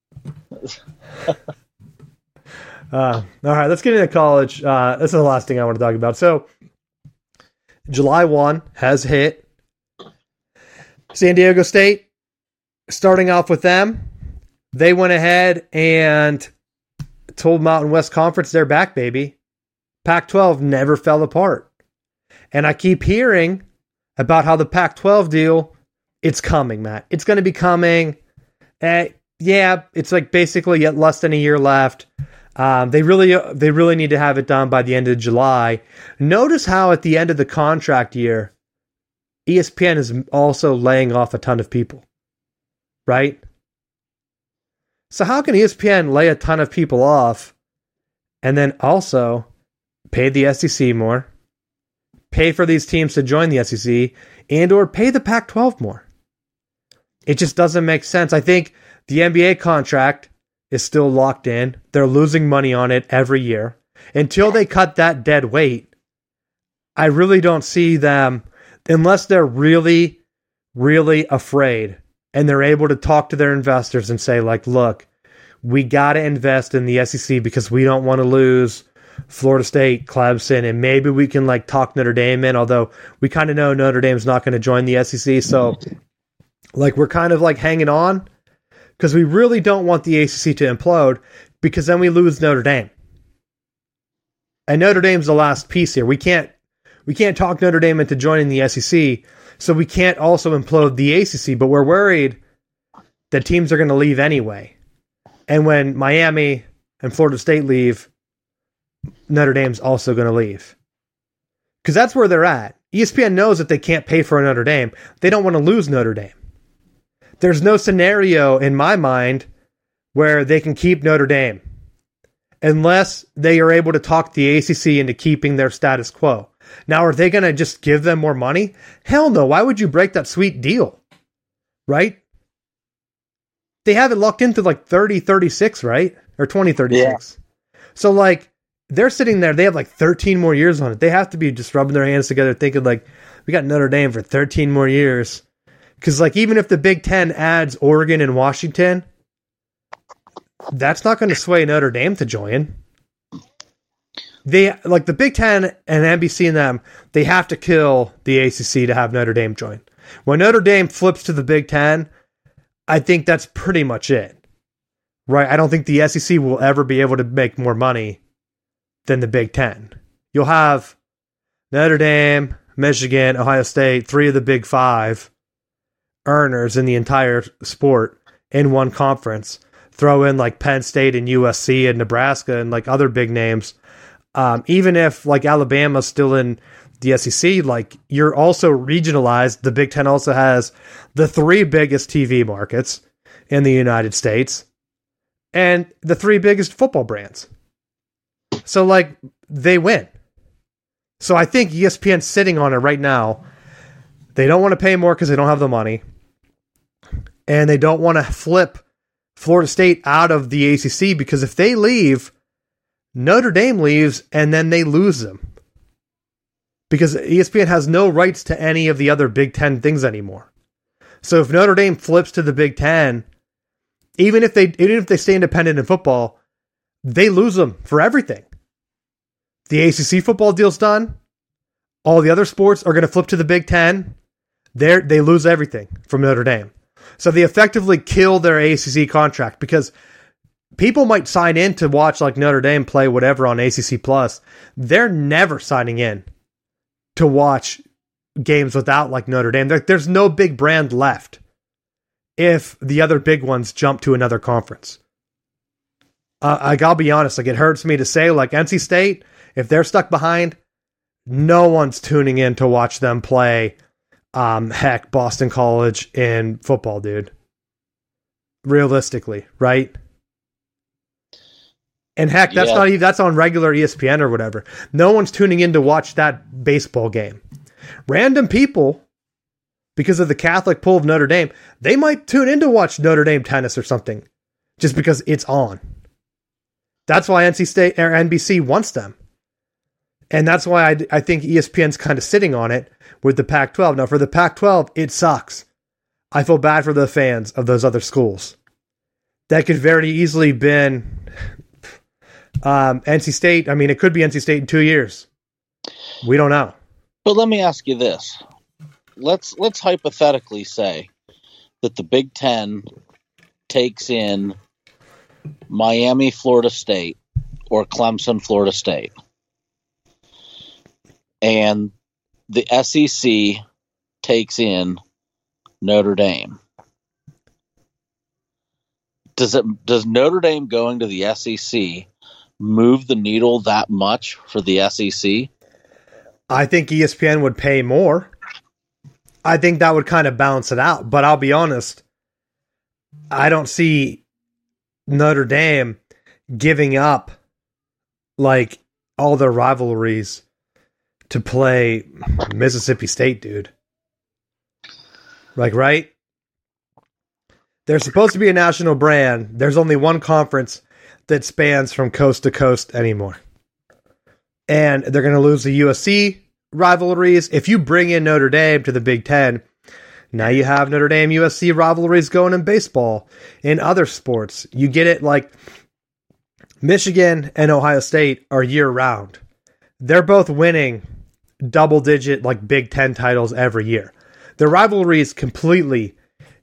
All right, let's get into college. This is the last thing I want to talk about. So, July 1 has hit. San Diego State, starting off with them, they went ahead and told Mountain West Conference they're back, baby. Pac-12 never fell apart. And I keep hearing about how the Pac-12 deal, it's coming, Matt. It's going to be coming. Yeah, it's like basically yet less than a year left. They really need to have it done by the end of July. Notice how at the end of the contract year, ESPN is also laying off a ton of people, right? So how can ESPN lay a ton of people off and then also pay the SEC more, pay for these teams to join the SEC, and or pay the Pac-12 more? It just doesn't make sense. I think the NBA contract is still locked in. They're losing money on it every year. Until they cut that dead weight, I really don't see them, unless they're really, really afraid and they're able to talk to their investors and say, like, look, we got to invest in the SEC because we don't want to lose Florida State, Clemson, and maybe we can like talk Notre Dame in, although we kind of know Notre Dame's not going to join the SEC. So Like, we're kind of like hanging on because we really don't want the ACC to implode, because then we lose Notre Dame. And Notre Dame's the last piece here. We can't talk Notre Dame into joining the SEC, so we can't also implode the ACC, but we're worried that teams are going to leave anyway. And when Miami and Florida State leave, Notre Dame's also going to leave. Because that's where they're at. ESPN knows that they can't pay for a Notre Dame. They don't want to lose Notre Dame. There's no scenario in my mind where they can keep Notre Dame unless they are able to talk the ACC into keeping their status quo. Now, are they going to just give them more money? Hell no. Why would you break that sweet deal? Right? They have it locked into like 30-36, right? Or 20-36. Yeah. So, like, they're sitting there. They have like 13 more years on it. They have to be just rubbing their hands together thinking, like, we got Notre Dame for 13 more years. Because, like, even if the Big Ten adds Oregon and Washington, that's not going to sway Notre Dame to join. They, like, the Big Ten and NBC and them, they have to kill the ACC to have Notre Dame join. When Notre Dame flips to the Big Ten, I think that's pretty much it. Right? I don't think the SEC will ever be able to make more money than the Big Ten. You'll have Notre Dame, Michigan, Ohio State, 3 of the Big 5 earners in the entire sport in one conference. Throw in like Penn State and USC and Nebraska and like other big names. Even if like Alabama's still in the SEC, like you're also regionalized. The Big Ten also has the 3 biggest TV markets in the United States and the 3 biggest football brands. So like they win. So I think ESPN's sitting on it right now. They don't want to pay more because they don't have the money. And they don't want to flip Florida State out of the ACC, because if they leave, Notre Dame leaves and then they lose them. Because ESPN has no rights to any of the other Big Ten things anymore. So if Notre Dame flips to the Big Ten, even if they stay independent in football, they lose them for everything. The ACC football deal's done. All the other sports are going to flip to the Big Ten. They lose everything from Notre Dame. So they effectively kill their ACC contract, because people might sign in to watch like Notre Dame play whatever on ACC Plus. They're never signing in to watch games without like Notre Dame. There's no big brand left if the other big ones jump to another conference. I'll be honest, like it hurts me to say, like NC State, if they're stuck behind, no one's tuning in to watch them play Boston College in football, dude. Realistically, right? And heck, that's not even, that's on regular ESPN or whatever. No one's tuning in to watch that baseball game. Random people, because of the Catholic pull of Notre Dame, they might tune in to watch Notre Dame tennis or something, just because it's on. That's why NC State or NBC wants them. And that's why I think ESPN's kind of sitting on it with the Pac-12. Now, for the Pac-12, it sucks. I feel bad for the fans of those other schools. That could very easily been NC State. I mean, it could be NC State in 2 years. We don't know. But let me ask you this. Let's hypothetically say that the Big Ten takes in Miami, Florida State, or Clemson, Florida State. And the SEC takes in Notre Dame. Does Notre Dame going to the SEC move the needle that much for the SEC? I think ESPN would pay more. I think that would kind of balance it out. But I'll be honest, I don't see Notre Dame giving up like all their rivalries to play Mississippi State, dude. Like, right? They're supposed to be a national brand. There's only one conference that spans from coast to coast anymore. And they're going to lose the USC rivalries. If you bring in Notre Dame to the Big Ten, now you have Notre Dame USC rivalries going in baseball, in other sports. You get it, like Michigan and Ohio State are year round. They're both winning double digit like Big Ten titles every year. The rivalry is completely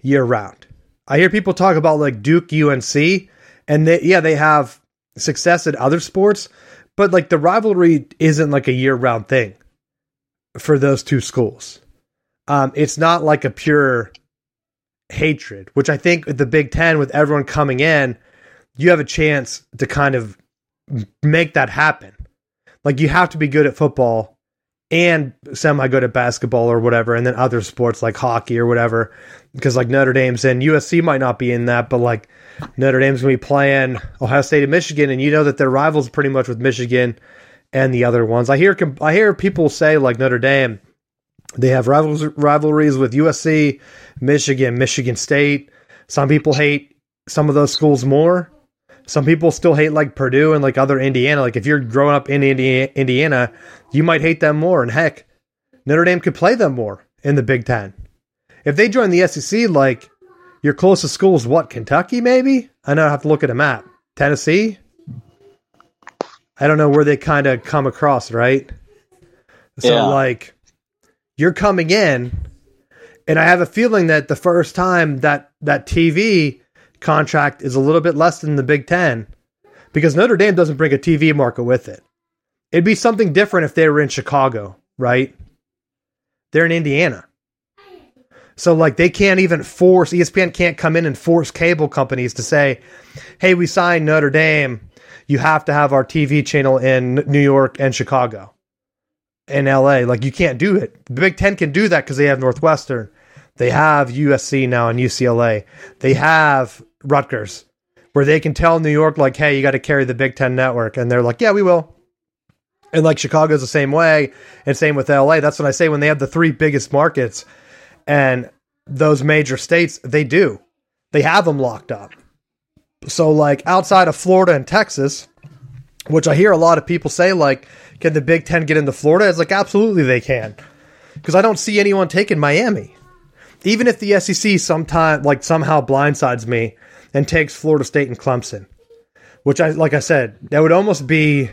year round. I hear people talk about like Duke, UNC, and they have success at other sports, but like the rivalry isn't like a year round thing for those two schools. It's not like a pure hatred, which I think the Big Ten, with everyone coming in, you have a chance to kind of make that happen. Like you have to be good at football and semi good at basketball or whatever, and then other sports like hockey or whatever, because like Notre Dame's in, USC might not be in that, but like Notre Dame's going to be playing Ohio State and Michigan, and you know that their rivals pretty much with Michigan and the other ones. I hear people say like Notre Dame, they have rivalries with USC, Michigan, Michigan State. Some people hate some of those schools more. Some people still hate like Purdue and like other Indiana. Like if you're growing up in Indiana, you might hate them more. And heck, Notre Dame could play them more in the Big Ten. If they join the SEC, like your closest school is what, Kentucky maybe? I know I have to look at a map. Tennessee? I don't know where they kind of come across, right? So like you're coming in, and I have a feeling that the first time that TV contract is a little bit less than the Big Ten, because Notre Dame doesn't bring a TV market with it. It'd be something different if they were in Chicago, right? They're in Indiana. So like they can't even force, ESPN can't come in and force cable companies to say, hey, we signed Notre Dame. You have to have our TV channel in New York and Chicago and LA. Like you can't do it. The Big Ten can do that because they have Northwestern. They have USC now and UCLA. They have Rutgers, where they can tell New York, like, hey, you got to carry the Big Ten network. And they're like, yeah, we will. And like Chicago's the same way, and same with LA. That's what I say when they have the three biggest markets and those major states, they do. They have them locked up. So like outside of Florida and Texas, which I hear a lot of people say, like, can the Big Ten get into Florida? It's like, absolutely they can. Because I don't see anyone taking Miami. Even if the SEC somehow blindsides me and takes Florida State and Clemson, which like I said, that would almost be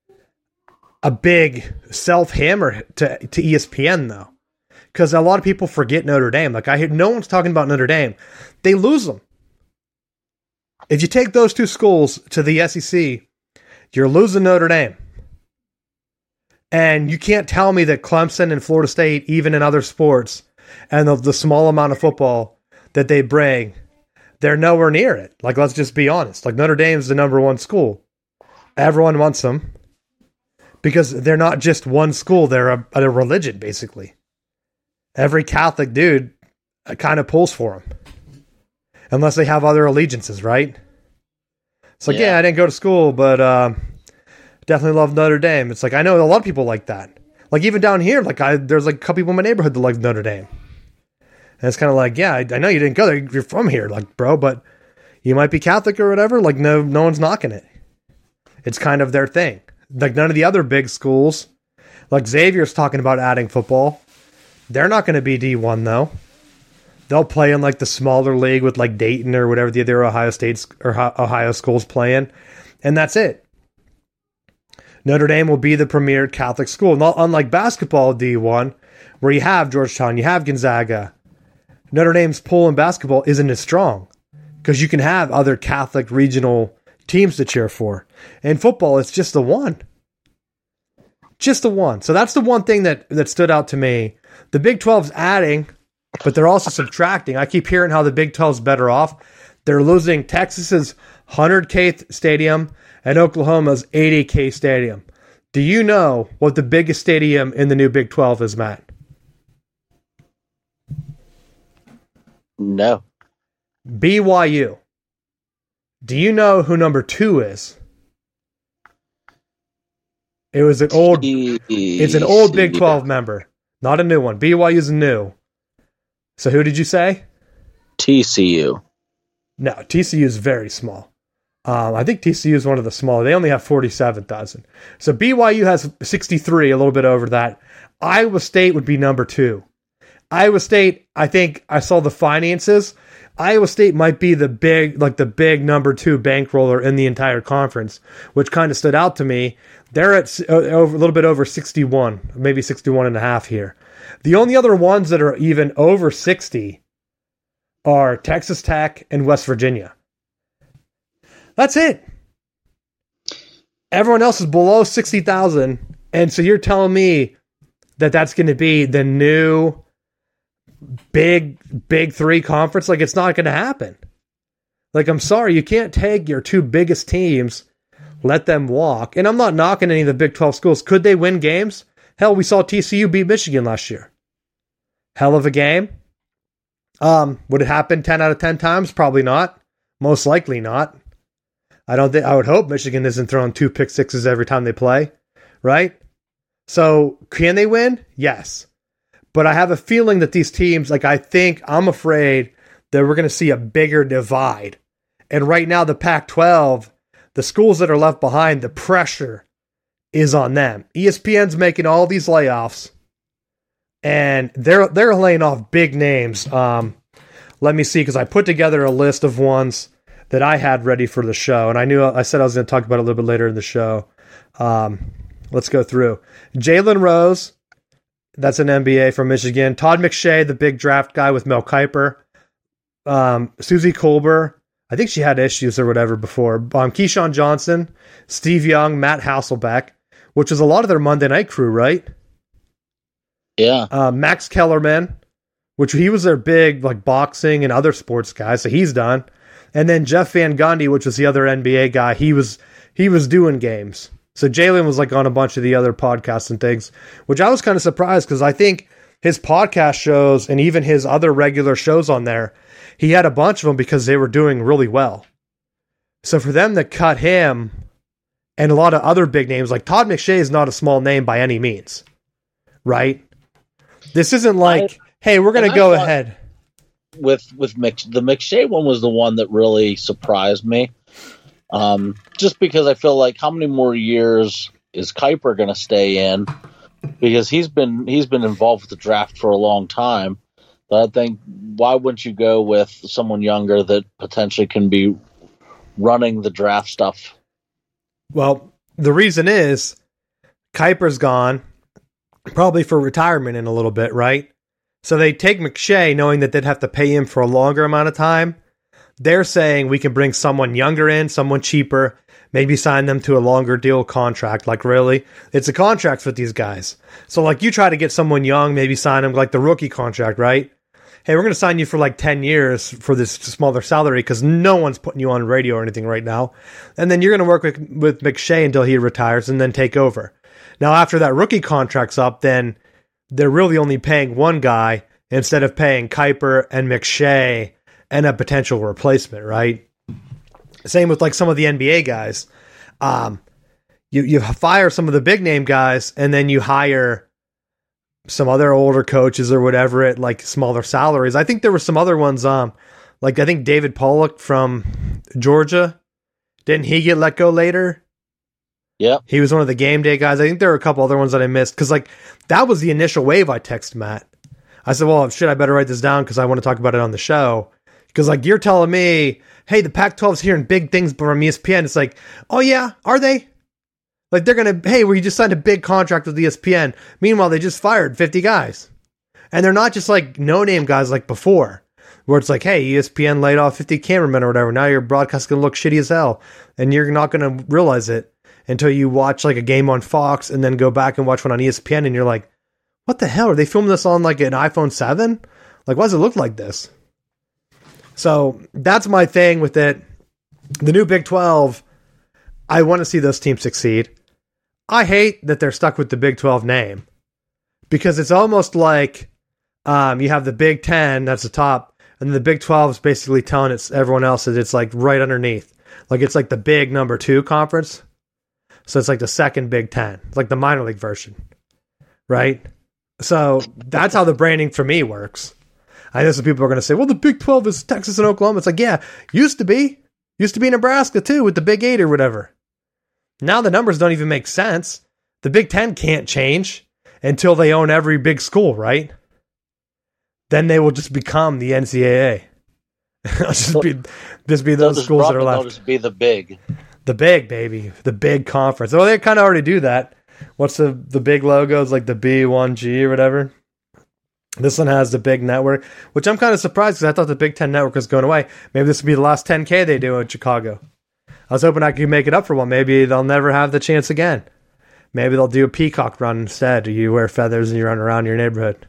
a big self-hammer to ESPN though. Because a lot of people forget Notre Dame. Like I hear no one's talking about Notre Dame. They lose them. If you take those two schools to the SEC, you're losing Notre Dame. And you can't tell me that Clemson and Florida State, even in other sports, and the small amount of football that they bring, they're nowhere near it. Like, let's just be honest. Like, Notre Dame's the number one school. Everyone wants them because they're not just one school. They're a religion, basically. Every Catholic dude kind of pulls for them. Unless they have other allegiances, right? It's like, yeah I didn't go to school, but definitely love Notre Dame. It's like, I know a lot of people like that. Like, even down here, like there's like a couple people in my neighborhood that like Notre Dame. And it's kind of like, yeah, I know you didn't go there. You're from here, like, bro, but you might be Catholic or whatever. Like, no one's knocking it. It's kind of their thing. Like, none of the other big schools, like Xavier's talking about adding football. They're not going to be D1, though. They'll play in, like, the smaller league with, like, Dayton or whatever the other Ohio schools playing. And that's it. Notre Dame will be the premier Catholic school. Not unlike basketball D1, where you have Georgetown, you have Gonzaga. Notre Dame's pull in basketball isn't as strong because you can have other Catholic regional teams to cheer for. In football, it's just the one. Just the one. So that's the one thing that stood out to me. The Big 12's adding, but they're also subtracting. I keep hearing how the Big 12's better off. They're losing Texas's 100K stadium and Oklahoma's 80K stadium. Do you know what the biggest stadium in the new Big 12 is, Matt? No. BYU. Do you know who number 2 is? It's an old Big 12 member, not a new one. BYU's new. So who did you say? TCU. No, TCU is very small. I think TCU is one of the smaller. They only have 47,000. So BYU has 63, a little bit over that. Iowa State would be number 2. Iowa State, I think I saw the finances. Iowa State might be the big number 2 bankroller in the entire conference, which kind of stood out to me. They're at a little bit over 61, maybe 61 and a half here. The only other ones that are even over 60 are Texas Tech and West Virginia. That's it. Everyone else is below 60,000. And so you're telling me that that's going to be the new big three conference? Like, it's not going to happen. Like, I'm sorry, you can't take your two biggest teams, let them walk. And I'm not knocking any of the Big 12 schools. Could they win games? Hell, we saw TCU beat Michigan last year. Hell of a game. Would it happen 10 out of 10 times? Probably not. Most likely not. I would hope Michigan isn't throwing 2 pick sixes every time they play, right? So, can they win? Yes. But I have a feeling that these teams, I'm afraid that we're going to see a bigger divide. And right now, the Pac-12, the schools that are left behind, the pressure is on them. ESPN's making all these layoffs, and they're laying off big names. Let me see, because I put together a list of ones that I had ready for the show, and I said I was going to talk about it a little bit later in the show. Let's go through. Jalen Rose, that's an NBA from Michigan. Todd McShay, the big draft guy with Mel Kiper. Susie Kolber, I think she had issues or whatever before. Keyshawn Johnson, Steve Young, Matt Hasselbeck, which is a lot of their Monday night crew, right? Yeah. Max Kellerman, which he was their big boxing and other sports guy, so he's done. And then Jeff Van Gundy, which was the other NBA guy, he was doing games. So Jalen was on a bunch of the other podcasts and things, which I was kind of surprised because I think his podcast shows and even his other regular shows on there, he had a bunch of them because they were doing really well. So for them to cut him and a lot of other big names, like Todd McShay is not a small name by any means, right? This isn't hey, we're going to go ahead. The McShay one was the one that really surprised me. Just because I feel like how many more years is Kiper going to stay in? Because he's been involved with the draft for a long time. But I think, why wouldn't you go with someone younger that potentially can be running the draft stuff? Well, the reason is Kiper's gone, probably for retirement in a little bit, right? So they take McShay knowing that they'd have to pay him for a longer amount of time. They're saying we can bring someone younger in, someone cheaper, maybe sign them to a longer deal contract. Really, it's a contract with these guys. So you try to get someone young, maybe sign them the rookie contract, right? Hey, we're going to sign you for 10 years for this smaller salary because no one's putting you on radio or anything right now. And then you're going to work with McShay until he retires and then take over. Now, after that rookie contract's up, then they're really only paying one guy instead of paying Kiper and McShay and a potential replacement, right? Same with some of the NBA guys. You fire some of the big name guys and then you hire some other older coaches or whatever at smaller salaries. I think there were some other ones. I think David Pollock from Georgia, didn't he get let go later? Yeah, he was one of the game day guys. I think there were a couple other ones that I missed because that was the initial wave. I texted Matt. I said, "Well, shit, I better write this down because I want to talk about it on the show." Because you're telling me, hey, the Pac-12's hearing big things from ESPN. It's oh yeah, are they? They're going to, hey, we just signed a big contract with ESPN. Meanwhile, they just fired 50 guys. And they're not just no-name guys like before, where it's hey, ESPN laid off 50 cameramen or whatever. Now your broadcast going to look shitty as hell. And you're not going to realize it until you watch a game on Fox and then go back and watch one on ESPN and you're what the hell? Are they filming this on an iPhone 7? Why does it look like this? So that's my thing with it. The new Big 12, I want to see those teams succeed. I hate that they're stuck with the Big 12 name because it's almost you have the Big 10, that's the top, and the Big 12 is basically telling everyone else that it's right underneath. It's the big number 2 conference. So it's the second Big 10. It's the minor league version, right? So that's how the branding for me works. I know some people are going to say, well, the Big 12 is Texas and Oklahoma. It's yeah, used to be Nebraska too with the Big 8 or whatever. Now the numbers don't even make sense. The Big 10 can't change until they own every big school, right? Then they will just become the NCAA. just be those schools that are left. They'll just be the big. The big, baby. The big conference. Well, they kind of already do that. What's the big logos, the B1G or whatever? This one has the big network, which I'm kind of surprised because I thought the Big Ten network was going away. Maybe this would be the last 10K they do in Chicago. I was hoping I could make it up for one. Maybe they'll never have the chance again. Maybe they'll do a peacock run instead. You wear feathers and you run around your neighborhood.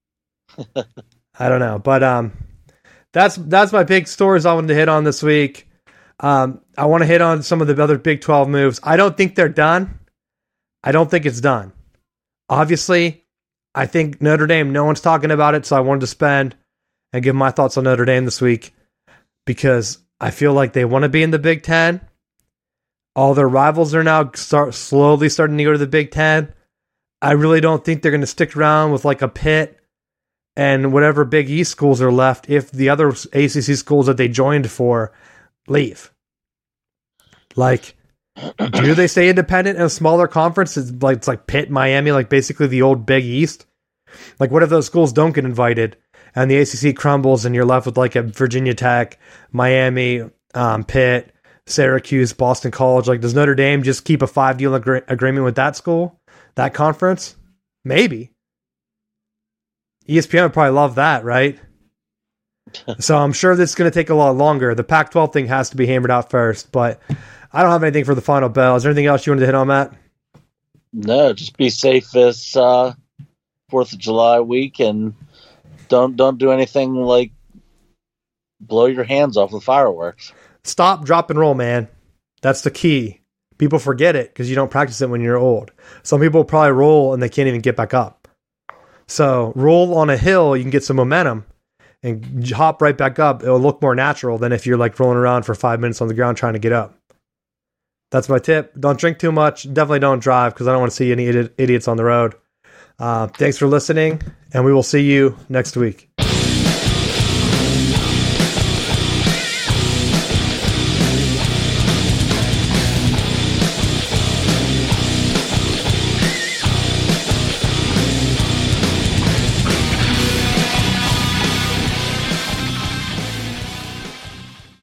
I don't know, but that's my big stories I wanted to hit on this week. I want to hit on some of the other Big 12 moves. I don't think they're done. I don't think it's done. Obviously, I think Notre Dame, no one's talking about it, so I wanted to spend and give my thoughts on Notre Dame this week because I feel like they want to be in the Big Ten. All their rivals are now slowly starting to go to the Big Ten. I really don't think they're going to stick around with like a Pitt and whatever Big East schools are left if the other ACC schools that they joined for leave. Like, do they stay independent in a smaller conference? It's like Pitt, Miami, like basically the old Big East. Like, what if those schools don't get invited and the ACC crumbles and you're left with like a Virginia Tech, Miami, Pitt, Syracuse, Boston College? Like, does Notre Dame just keep a 5-deal agreement with that school, that conference? Maybe. ESPN would probably love that, right? So I'm sure this is going to take a lot longer. The Pac-12 thing has to be hammered out first, but I don't have anything for the final bell. Is there anything else you wanted to hit on, Matt? No, just be safe this 4th of July week and don't do anything like blow your hands off with fireworks. Stop, drop, and roll, man. That's the key. People forget it because you don't practice it when you're old. Some people probably roll and they can't even get back up. So roll on a hill, you can get some momentum and hop right back up. It'll look more natural than if you're like rolling around for 5 minutes on the ground trying to get up. That's my tip. Don't drink too much. Definitely don't drive because I don't want to see any idiots on the road. Thanks for listening, and we will see you next week.